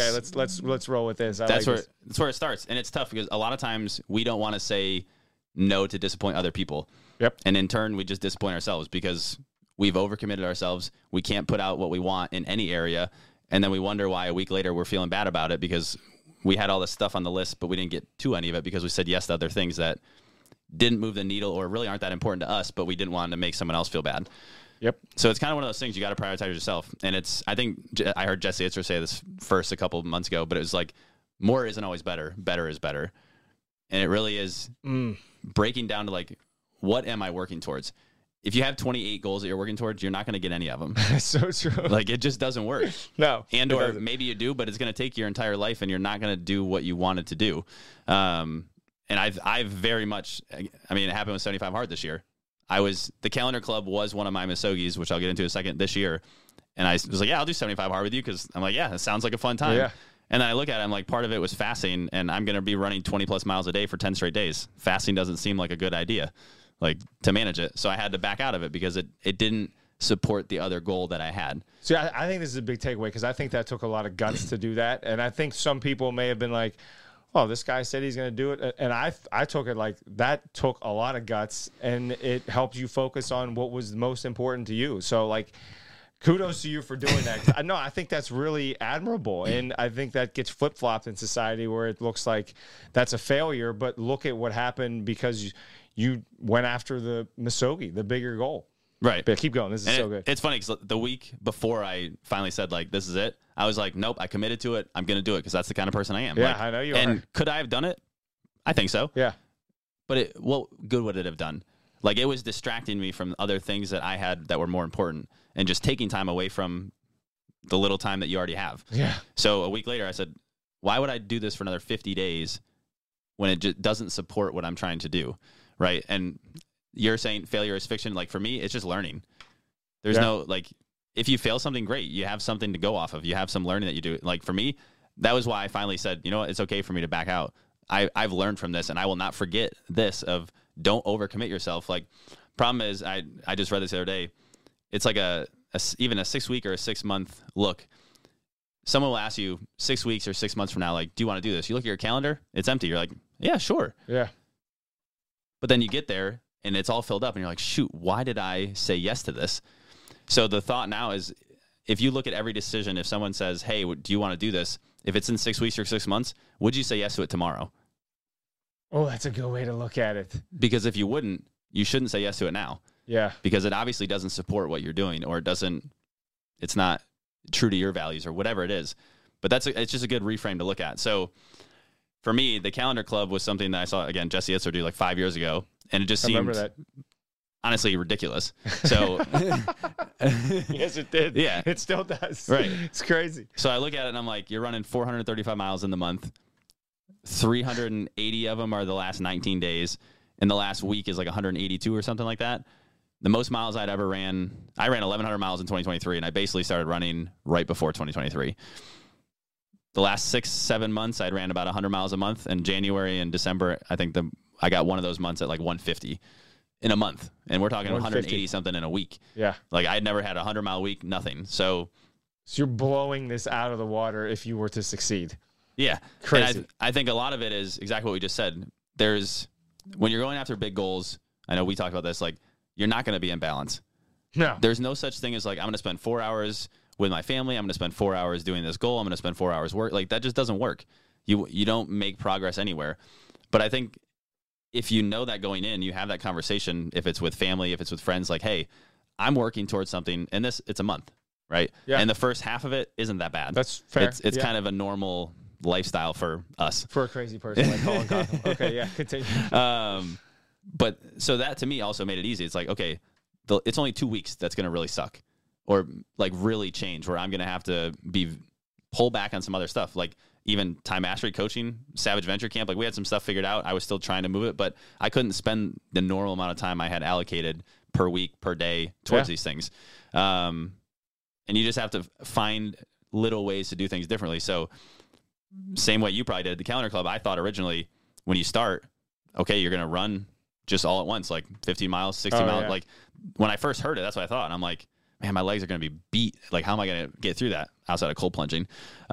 Speaker 1: Let's roll with this.
Speaker 2: That's where it starts. And it's tough because a lot of times we don't want to say no to disappoint other people.
Speaker 1: Yep.
Speaker 2: And in turn, we just disappoint ourselves because we've overcommitted ourselves. We can't put out what we want in any area. And then we wonder why a week later we're feeling bad about it because we had all this stuff on the list, but we didn't get to any of it because we said yes to other things that didn't move the needle or really aren't that important to us, but we didn't want to make someone else feel bad.
Speaker 1: Yep.
Speaker 2: So it's kind of one of those things you got to prioritize yourself. And I think I heard Jesse Itzer say this first a couple of months ago, but it was like, more isn't always better. Better is better. And it really is breaking down to like, what am I working towards? If you have 28 goals that you're working towards, you're not going to get any of them.
Speaker 1: So true.
Speaker 2: Like, it just doesn't work.
Speaker 1: No.
Speaker 2: And or maybe you do, but it's going to take your entire life and you're not going to do what you wanted to do. And I've very much, I mean, it happened with 75 Hard this year. The Calendar Club was one of my Misogis, which I'll get into in a second, this year. And I was like, yeah, I'll do 75 Hard with you because I'm like, yeah, it sounds like a fun time.
Speaker 1: Yeah.
Speaker 2: And then I look at it, I'm like, part of it was fasting, and I'm going to be running 20 plus miles a day for 10 straight days. Fasting doesn't seem like a good idea, like, to manage it. So I had to back out of it because it didn't support the other goal that I had.
Speaker 1: See, I think this is a big takeaway because I think that took a lot of guts to do that. And I think some people may have been like, oh, this guy said he's going to do it. And I took it like that took a lot of guts, and it helped you focus on what was most important to you. So, like, kudos to you for doing that. No, I think that's really admirable. And I think that gets flip-flopped in society where it looks like that's a failure. But look at what happened because you went after the Muskogee, the bigger goal.
Speaker 2: Right.
Speaker 1: But keep going. This is so good.
Speaker 2: It's funny because the week before I finally said, like, this is it, I was like, nope, I committed to it. I'm going to do it because that's the kind of person I am.
Speaker 1: Yeah,
Speaker 2: like,
Speaker 1: I know you are.
Speaker 2: And could I have done it? I think so.
Speaker 1: Yeah.
Speaker 2: But what good would it have done? Like, it was distracting me from other things that I had that were more important and just taking time away from the little time that you already have.
Speaker 1: Yeah.
Speaker 2: So a week later, I said, why would I do this for another 50 days when it just doesn't support what I'm trying to do? Right. And you're saying failure is fiction. Like, for me, it's just learning. There's no, like, if you fail something, great. You have something to go off of. You have some learning that you do. Like, for me, that was why I finally said, you know what, it's okay for me to back out. I've learned from this, and I will not forget this of don't overcommit yourself. Like, problem is, I just read this the other day. It's like even a 6 week or a 6 month look. Someone will ask you 6 weeks or 6 months from now, like, do you want to do this? You look at your calendar, it's empty. You're like, yeah, sure.
Speaker 1: Yeah.
Speaker 2: But then you get there and it's all filled up and you're like, shoot, why did I say yes to this? So the thought now is, if you look at every decision, if someone says, hey, do you want to do this? If it's in 6 weeks or 6 months, would you say yes to it tomorrow?
Speaker 1: Oh, that's a good way to look at it.
Speaker 2: Because if you wouldn't, you shouldn't say yes to it now.
Speaker 1: Yeah.
Speaker 2: Because it obviously doesn't support what you're doing, or it's not true to your values or whatever it is. But it's just a good reframe to look at. So for me, the Calendar Club was something that I saw, again, Jesse Itzler do like 5 years ago. And it just seemed honestly ridiculous. So
Speaker 1: yes, it did.
Speaker 2: Yeah.
Speaker 1: It still does.
Speaker 2: Right.
Speaker 1: It's crazy.
Speaker 2: So I look at it and I'm like, you're running 435 miles in the month. 380 of them are the last 19 days. And the last week is like 182 or something like that. The most miles I'd ever ran, I ran 1,100 miles in 2023, and I basically started running right before 2023. The last 6-7 months, I'd ran about 100 miles a month. And January and December, I think I got one of those months at like 150 in a month. And we're talking 180 something in a week.
Speaker 1: Yeah.
Speaker 2: Like, I'd never had a 100-mile week, nothing. So
Speaker 1: you're blowing this out of the water if you were to succeed.
Speaker 2: Yeah.
Speaker 1: Crazy.
Speaker 2: And I think a lot of it is exactly what we just said. When you're going after big goals, I know we talked about this, like, you're not going to be in balance.
Speaker 1: No.
Speaker 2: There's no such thing as like, I'm going to spend 4 hours with my family. I'm going to spend 4 hours doing this goal. I'm going to spend 4 hours work. Like, that just doesn't work. You don't make progress anywhere. But I think if you know that going in, you have that conversation, if it's with family, if it's with friends, like, hey, I'm working towards something, and it's a month, right?
Speaker 1: Yeah.
Speaker 2: And the first half of it isn't that bad.
Speaker 1: That's fair.
Speaker 2: It's kind of a normal lifestyle for us.
Speaker 1: For a crazy person like Colin Gotham. Okay, yeah, continue.
Speaker 2: But so that to me also made it easy. It's like, okay, it's only 2 weeks that's going to really suck or like really change, where I'm going to have to pull back on some other stuff. Like even time mastery coaching, Savage Venture Camp, like we had some stuff figured out. I was still trying to move it, but I couldn't spend the normal amount of time I had allocated per week, per day towards these things. And you just have to find little ways to do things differently. So same way you probably did at the Calendar Club, I thought originally when you start, okay, you're going to run just all at once, like 15 miles, 60 miles.
Speaker 1: Yeah.
Speaker 2: Like when I first heard it, that's what I thought. And I'm like, man, my legs are going to be beat. Like, how am I going to get through that outside of cold plunging?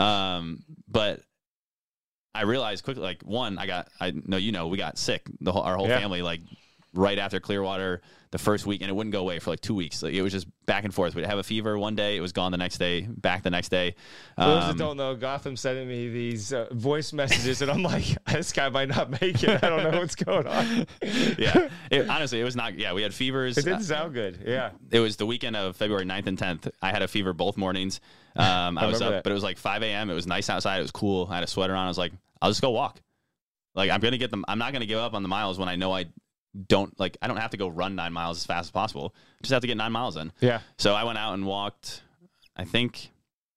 Speaker 2: But I realized quickly, like, one, we got sick, our whole family, like right after Clearwater the first week, and it wouldn't go away for like 2 weeks. Like, it was just back and forth. We'd have a fever one day, it was gone the next day, back the next day.
Speaker 1: For those that don't know, Gotham sending me these voice messages, and I'm like, this guy might not make it. I don't know what's going on.
Speaker 2: Yeah. Honestly, it was not, we had fevers.
Speaker 1: It didn't sound good. Yeah.
Speaker 2: It was the weekend of February 9th and 10th. I had a fever both mornings. I was up, but it was like 5 a.m. It was nice outside. It was cool. I had a sweater on. I was like, I'll just go walk. Like, I'm not going to give up on the miles when I know I don't have to go run 9 miles as fast as possible. Just have to get 9 miles in.
Speaker 1: Yeah.
Speaker 2: So I went out and walked, I think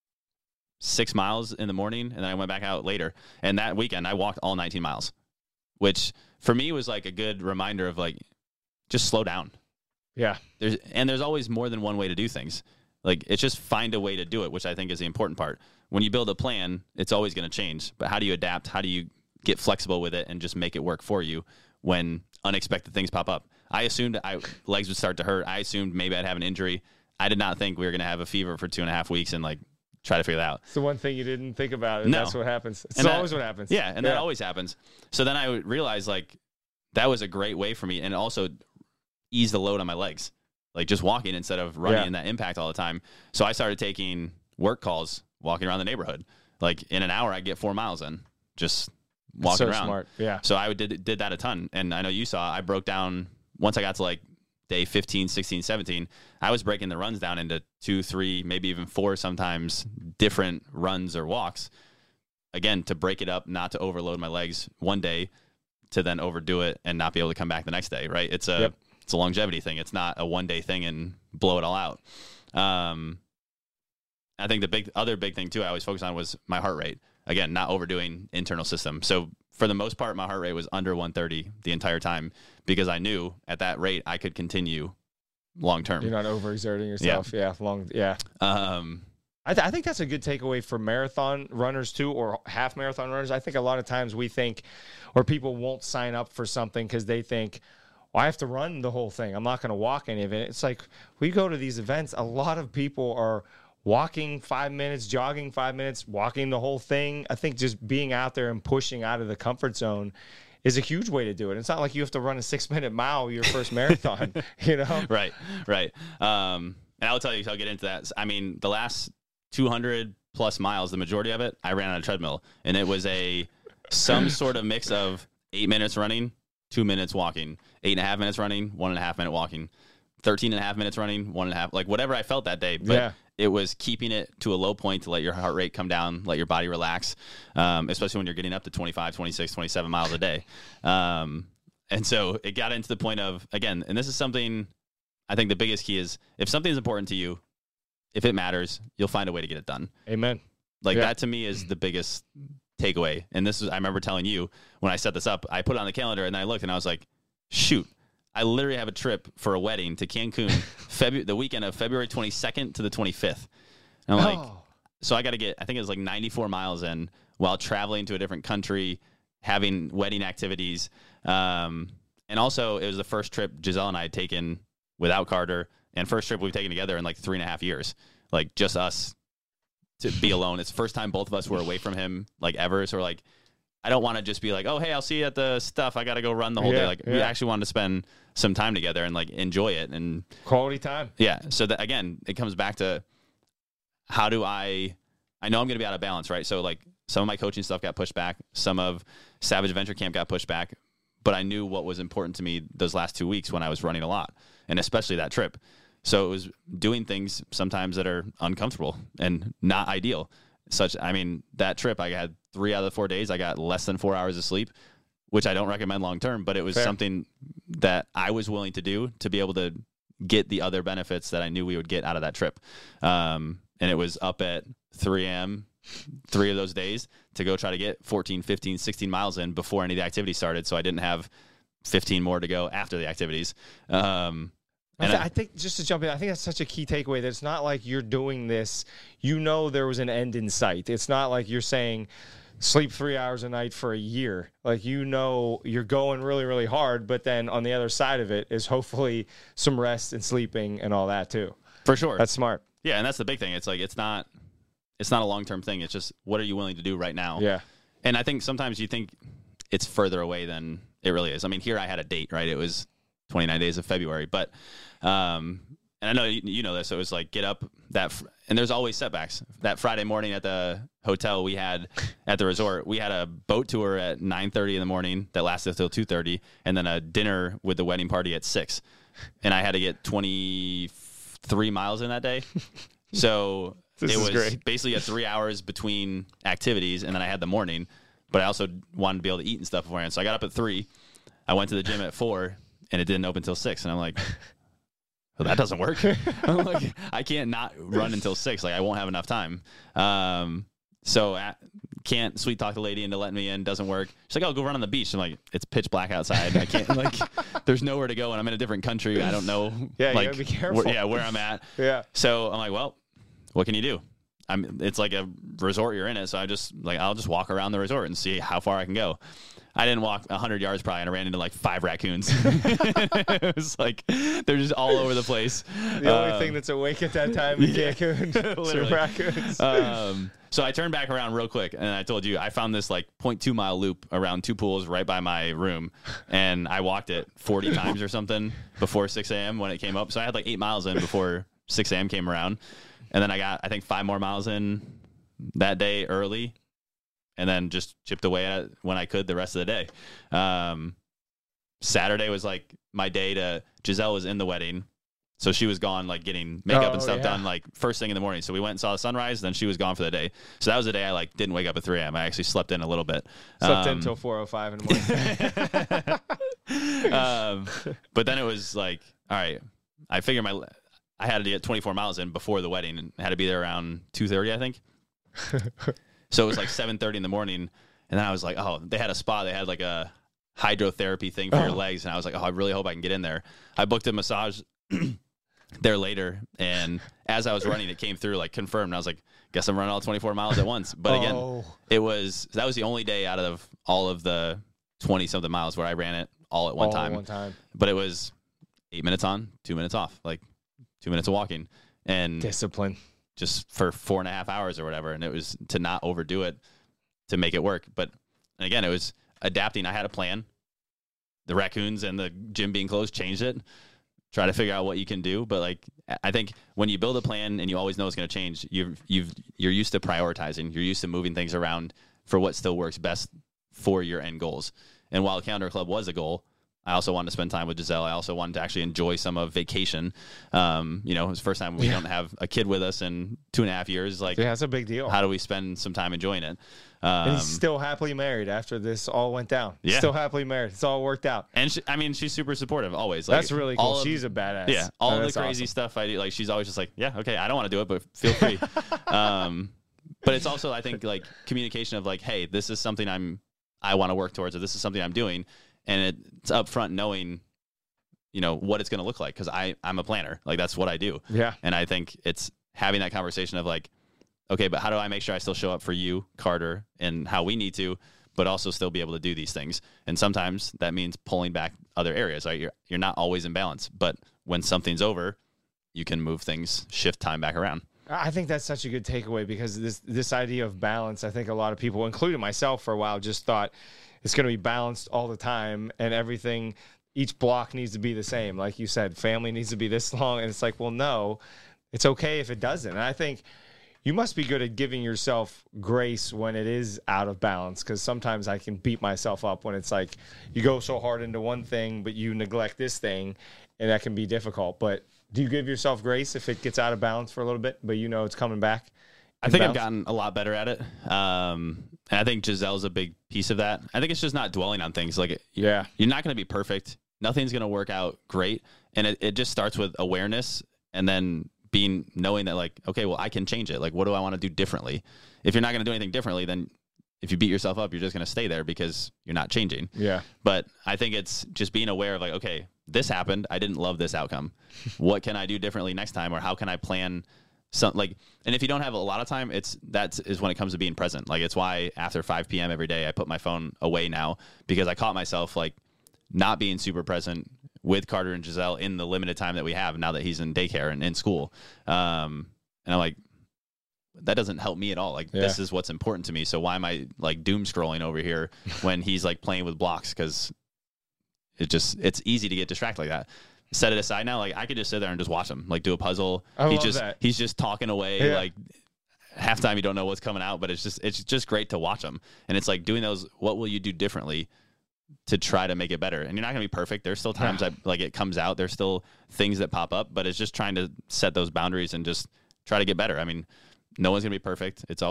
Speaker 2: 6 miles in the morning, and then I went back out later. And that weekend I walked all 19 miles, which for me was like a good reminder of like, just slow down.
Speaker 1: Yeah.
Speaker 2: There's always more than one way to do things. Like, it's just find a way to do it, which I think is the important part. When you build a plan, it's always going to change, but how do you adapt? How do you get flexible with it and just make it work for you when unexpected things pop up? I assumed legs would start to hurt. I assumed maybe I'd have an injury. I did not think we were going to have a fever for 2.5 weeks and like try to figure that out.
Speaker 1: It's the one thing you didn't think about. And that's what happens. It's always what happens.
Speaker 2: Yeah. And that always happens. So then I realized like that was a great way for me, and also ease the load on my legs. like just walking instead of running in that impact all the time. So I started taking work calls, walking around the neighborhood. Like in an hour, I'd get 4 miles in, just walking around.
Speaker 1: Smart. Yeah.
Speaker 2: So I did that a ton. And I know you saw, I broke down, once I got to like day 15, 16, 17, I was breaking the runs down into 2, 3, maybe even 4 sometimes different runs or walks. Again, to break it up, not to overload my legs one day, to then overdo it and not be able to come back the next day, right? It's a longevity thing. It's not a one-day thing and blow it all out. I think the other big thing, too, I always focused on was my heart rate. Again, not overdoing internal system. So for the most part, my heart rate was under 130 the entire time because I knew at that rate I could continue long term.
Speaker 1: You're not overexerting yourself. I think that's a good takeaway for marathon runners too, or half marathon runners. I think a lot of times we think, or people won't sign up for something because they think, well, I have to run the whole thing. I'm not going to walk any of it. It's like we go to these events, a lot of people are walking 5 minutes, jogging 5 minutes, walking the whole thing. I think just being out there and pushing out of the comfort zone is a huge way to do it. It's not like you have to run a 6-minute mile your first marathon, you know?
Speaker 2: Right. And I'll tell you, I'll get into that. I mean, the last 200 plus miles, the majority of it, I ran on a treadmill, and it was some sort of mix of 8 minutes running, 2 minutes walking, 8.5 minutes running, 1.5 minute walking, 13.5 minutes running, 1.5, like whatever I felt that day. But it was keeping it to a low point to let your heart rate come down, let your body relax, especially when you're getting up to 25, 26, 27 miles a day. And so it got into the point of, again, and this is something I think the biggest key is if something's important to you, if it matters, you'll find a way to get it done.
Speaker 1: Amen.
Speaker 2: Like that to me is the biggest takeaway. And this is, I remember telling you when I set this up, I put it on the calendar and I looked and I was like, shoot, I literally have a trip for a wedding to Cancun, the weekend of February 22nd to the 25th. And I'm like, so I got to get, I think it was like 94 miles in while traveling to a different country, having wedding activities. And also it was the first trip Giselle and I had taken without Carter, and first trip we've taken together in like 3.5 years, like just us to be alone. It's the first time both of us were away from him like ever. So we're like, I don't want to just be like, oh, hey, I'll see you at the stuff. I got to go run the whole day. Like we actually wanted to spend some time together and like enjoy it and
Speaker 1: quality time.
Speaker 2: Yeah. So that, again, it comes back to how do I know I'm going to be out of balance, right? So like some of my coaching stuff got pushed back. Some of Savage Adventure Camp got pushed back, but I knew what was important to me those last 2 weeks when I was running a lot, and especially that trip. So it was doing things sometimes that are uncomfortable and not ideal. That trip, I had 3 out of the 4 days, I got less than 4 hours of sleep, which I don't recommend long-term, but it was something that I was willing to do to be able to get the other benefits that I knew we would get out of that trip. And it was up at 3 a.m., 3 of those days to go try to get 14, 15, 16 miles in before any of the activity started. So I didn't have 15 more to go after the activities.
Speaker 1: I think just to jump in, I think that's such a key takeaway that it's not like you're doing this, there was an end in sight. It's not like you're saying sleep 3 hours a night for a year. Like, you're going really, really hard, but then on the other side of it is hopefully some rest and sleeping and all that too.
Speaker 2: For sure.
Speaker 1: That's smart.
Speaker 2: Yeah. And that's the big thing. It's like, it's not a long-term thing. It's just, what are you willing to do right now?
Speaker 1: Yeah.
Speaker 2: And I think sometimes you think it's further away than it really is. I mean, here I had a date, right? It was 29 days of February, but, and I know you know this, so it was like get up and there's always setbacks. That Friday morning at the hotel we had at the resort, we had a boat tour at 9:30 in the morning that lasted till 2:30, and then a dinner with the wedding party at 6. And I had to get 23 miles in that day. So it was great. Basically 3 hours between activities, and then I had the morning, but I also wanted to be able to eat and stuff beforehand. So I got up at 3, I went to the gym at 4, and it didn't open until 6. And I'm like, well, that doesn't work. I'm like, I can't not run until 6. Like, I won't have enough time. So can't sweet talk the lady into letting me in. Doesn't work. She's like, oh, go run on the beach. I'm like, it's pitch black outside. I can't, like, there's nowhere to go, and I'm in a different country. I don't know.
Speaker 1: Yeah,
Speaker 2: like,
Speaker 1: you gotta be careful.
Speaker 2: Where I'm at.
Speaker 1: Yeah.
Speaker 2: So I'm like, well, what can you do? It's like a resort, you're in it. So I'll just walk around the resort and see how far I can go. I didn't walk 100 yards probably, and I ran into like 5 raccoons. It was like they're just all over the place.
Speaker 1: The only thing that's awake at that time in Cancun,
Speaker 2: literally.
Speaker 1: raccoons.
Speaker 2: So I turned back around real quick, and I told you I found this like 0.2 mile loop around 2 pools right by my room, and I walked it 40 times or something before 6 a.m. when it came up. So I had like 8 miles in before 6 a.m. came around, and then I got I think 5 more miles in that day early. And then just chipped away at it when I could the rest of the day. Saturday was like my day to Giselle was in the wedding. So she was gone, like getting makeup and stuff done like first thing in the morning. So we went and saw the sunrise. Then she was gone for the day. So that was the day I like didn't wake up at 3 a.m. I actually slept in a little bit.
Speaker 1: Slept in until 4:05 in the morning.
Speaker 2: But then it was like, all right, I figured I had to get 24 miles in before the wedding and had to be there around 2:30, I think. So it was like 7:30 in the morning, and then I was like, oh, they had a spa. They had like a hydrotherapy thing for your legs, and I was like, oh, I really hope I can get in there. I booked a massage there later, and as I was running, it came through like confirmed. And I was like, guess I'm running all 24 miles at once. But again, that was the only day out of all of the 20-something miles where I ran it all at one time. But it was 8 minutes on, 2 minutes off, like 2 minutes of walking. And
Speaker 1: discipline.
Speaker 2: Just for 4.5 hours or whatever. And it was to not overdo it to make it work. But again, it was adapting. I had a plan. The raccoons and the gym being closed changed it. Try to figure out what you can do. But like, I think when you build a plan and you always know it's going to change, you're used to prioritizing. You're used to moving things around for what still works best for your end goals. And while Calendar Club was a goal, I also wanted to spend time with Giselle. I also wanted to actually enjoy some of vacation. It was the first time we don't have a kid with us in 2.5 years. Like,
Speaker 1: yeah, that's a big deal.
Speaker 2: How do we spend some time enjoying it?
Speaker 1: And he's still happily married after this all went down.
Speaker 2: Yeah.
Speaker 1: Still happily married. It's all worked out.
Speaker 2: And she's super supportive always. Like,
Speaker 1: that's really cool. She's a badass.
Speaker 2: Yeah. All the crazy stuff I do. Like, she's always just like, yeah, okay, I don't want to do it, but feel free. But it's also, I think, like communication of like, hey, this is something I want to work towards, or this is something I'm doing. And it's upfront knowing, what it's going to look like. Cause I'm a planner. Like that's what I do.
Speaker 1: Yeah.
Speaker 2: And I think it's having that conversation of like, okay, but how do I make sure I still show up for you, Carter, and how we need to, but also still be able to do these things. And sometimes that means pulling back other areas. Right? You're not always in balance, but when something's over, you can move things, shift time back around.
Speaker 1: I think that's such a good takeaway because this idea of balance, I think a lot of people, including myself for a while, just thought it's going to be balanced all the time and everything, each block needs to be the same. Like you said, family needs to be this long. And it's like, well, no, it's okay if it doesn't. And I think you must be good at giving yourself grace when it is out of balance, because sometimes I can beat myself up when it's like you go so hard into one thing, but you neglect this thing, and that can be difficult. But do you give yourself grace if it gets out of balance for a little bit, but it's coming back?
Speaker 2: I think I've gotten a lot better at it. And I think Giselle's a big piece of that. I think it's just not dwelling on things. Like, you're not going to be perfect. Nothing's going to work out great. And it just starts with awareness and then knowing that like, okay, well, I can change it. Like, what do I want to do differently? If you're not going to do anything differently, then if you beat yourself up, you're just going to stay there because you're not changing.
Speaker 1: Yeah.
Speaker 2: But I think it's just being aware of like, okay, this happened. I didn't love this outcome. What can I do differently next time? Or how can I plan and if you don't have a lot of time, that is when it comes to being present. Like, it's why after 5 p.m. every day, I put my phone away now, because I caught myself like not being super present with Carter and Giselle in the limited time that we have now that he's in daycare and in school. And I'm like, that doesn't help me at all. Like, this is what's important to me. So why am I like doom scrolling over here when he's like playing with blocks? Cause it's easy to get distracted like that. Set it aside now. Like, I could just sit there and just watch him, like do a puzzle. He's just talking away. Yeah. Like, half time you don't know what's coming out, but it's just great to watch him. And it's like doing those, what will you do differently to try to make it better? And you're not gonna be perfect. There's still times that like it comes out. There's still things that pop up, but it's just trying to set those boundaries and just try to get better. I mean, no one's gonna be perfect. It's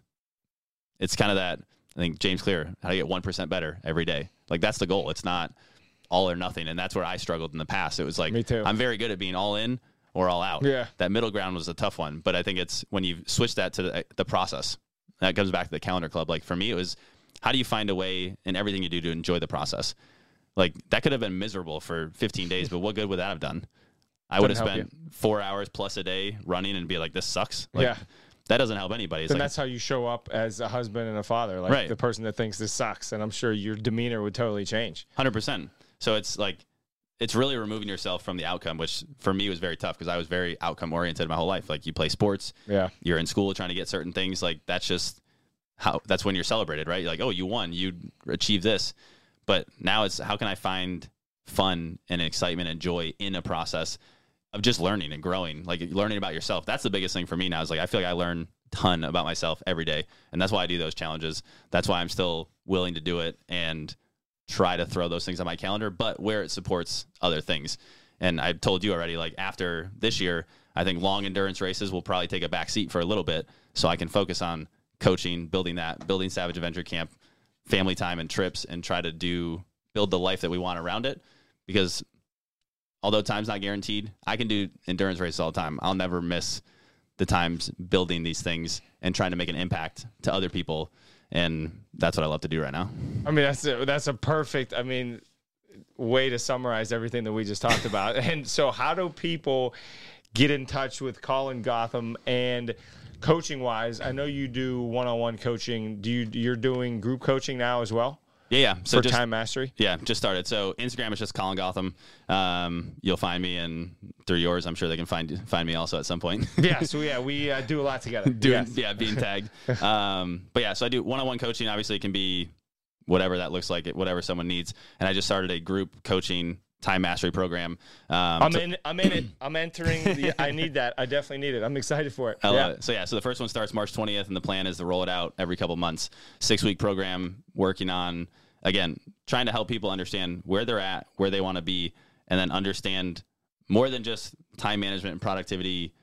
Speaker 2: kind of that, I think James Clear, how to get 1% better every day. Like, that's the goal. It's not all or nothing. And that's where I struggled in the past. It was like,
Speaker 1: me too.
Speaker 2: I'm very good at being all in or all out.
Speaker 1: Yeah.
Speaker 2: That middle ground was a tough one. But I think it's when you switch that to the process, that comes back to the Calendar Club. Like, for me, it was, how do you find a way in everything you do to enjoy the process? Like, that could have been miserable for 15 days, but what good would that have done? I would have spent 4 hours plus a day running and be like, this sucks. Like, that doesn't help anybody. It's
Speaker 1: And
Speaker 2: like,
Speaker 1: that's how you show up as a husband and a father, like
Speaker 2: Right.
Speaker 1: the person that thinks this sucks. And I'm sure your demeanor would totally change.
Speaker 2: 100%. So it's like, it's really removing yourself from the outcome, which for me was very tough because I was very outcome oriented my whole life. Like, you play sports,
Speaker 1: Yeah.
Speaker 2: you're in school trying to get certain things. Like, that's when you're celebrated, right? You're like, oh, you won, you achieved this. But now it's, how can I find fun and excitement and joy in a process of just learning and growing, like learning about yourself. That's the biggest thing for me now, is like, I feel like I learn a ton about myself every day. And that's why I do those challenges. That's why I'm still willing to do it and try to throw those things on my calendar, but where it supports other things. And I told you already, like, after this year, I think long endurance races will probably take a back seat for a little bit, so I can focus on coaching, building Savage Adventure Camp, family time and trips, and try to build the life that we want around it. Because although time's not guaranteed, I can do endurance races all the time. I'll never miss the times building these things and trying to make an impact to other people. And that's what I love to do right now.
Speaker 1: I mean, that's a perfect, way to summarize everything that we just talked about. And so how do people get in touch with Colin Gotham? And coaching wise, I know you do one-on-one coaching. You're doing group coaching now as well?
Speaker 2: Yeah. So
Speaker 1: for Time Mastery? Yeah,
Speaker 2: just started. So Instagram is just Colin Gotham. You'll find me, and through yours, I'm sure they can find me also at some point.
Speaker 1: Yeah. So we do a lot together.
Speaker 2: Being tagged. But yeah, so I do one-on-one coaching. Obviously, it can be whatever that looks like, whatever someone needs. And I just started a group coaching Time Mastery program. I'm in it. I'm entering. I need that. I definitely need it. I'm excited for it. I love it. So the first one starts March 20th, and the plan is to roll it out every couple months. 6-week program, working on, again, trying to help people understand where they're at, where they want to be, and then understand more than just time management and productivity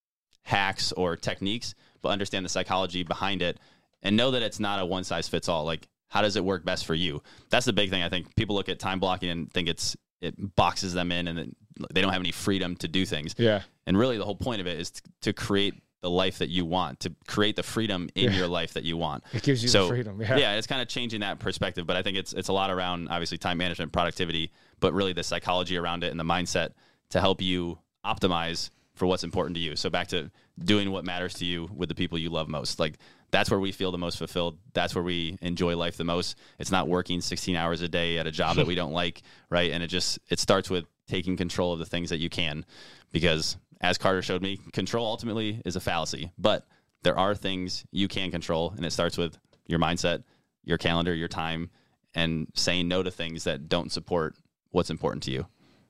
Speaker 2: hacks or techniques, but understand the psychology behind it and know that it's not a one size fits all. Like, how does it work best for you? That's the big thing. I think people look at time blocking and think it boxes them in, and they don't have any freedom to do things. Yeah. And really the whole point of it is to create the life that you want, to create the freedom in your life that you want. It gives you the freedom. Yeah, it's kind of changing that perspective, but I think it's a lot around, obviously, time management, productivity, but really the psychology around it and the mindset to help you optimize for what's important to you. So back to doing what matters to you with the people you love most. Like, that's where we feel the most fulfilled. That's where we enjoy life the most. It's not working 16 hours a day at a job that we don't like, right? And it starts with taking control of the things that you can, because as Carter showed me, control ultimately is a fallacy, but there are things you can control, and it starts with your mindset, your calendar, your time, and saying no to things that don't support what's important to you.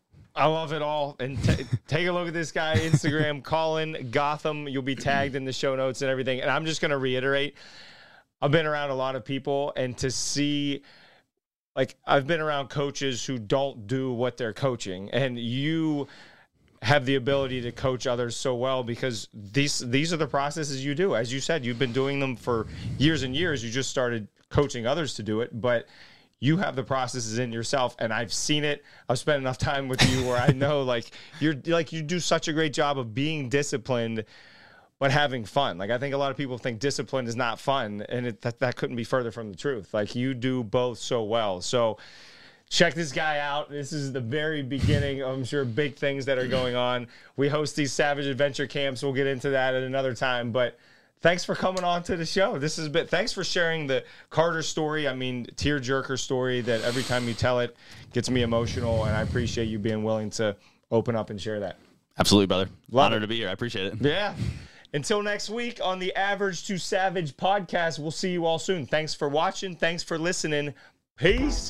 Speaker 2: I love it all. And take a look at this guy, Instagram, Colin Gotham. You'll be tagged in the show notes and everything. And I'm just going to reiterate, I've been around a lot of people, and to see, like, I've been around coaches who don't do what they're coaching, and you have the ability to coach others so well because these are the processes you do. As you said, you've been doing them for years and years. You just started coaching others to do it, but you have the processes in yourself, and I've seen it. I've spent enough time with you where I know, you do such a great job of being disciplined but having fun. Like, I think a lot of people think discipline is not fun, and that couldn't be further from the truth. Like, you do both so well. So check this guy out. This is the very beginning, I'm sure, big things that are going on. We host these Savage Adventure Camps. We'll get into that at another time, but thanks for coming on to the show. Thanks for sharing the Carter story. Tearjerker story that every time you tell it gets me emotional, and I appreciate you being willing to open up and share that. Absolutely, brother. Honored to be here. I appreciate it. Yeah. Until next week on the Average to Savage podcast, we'll see you all soon. Thanks for watching. Thanks for listening. Peace.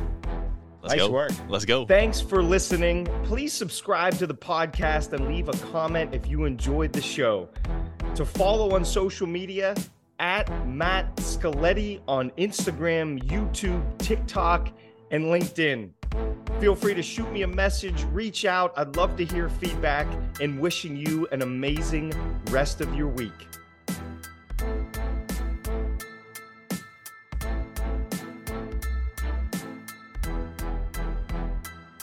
Speaker 2: Nice work. Let's go. Thanks for listening. Please subscribe to the podcast and leave a comment if you enjoyed the show. To follow on social media, at Matt Scaletti on Instagram, YouTube, TikTok, and LinkedIn. Feel free to shoot me a message, reach out. I'd love to hear feedback, and wishing you an amazing rest of your week.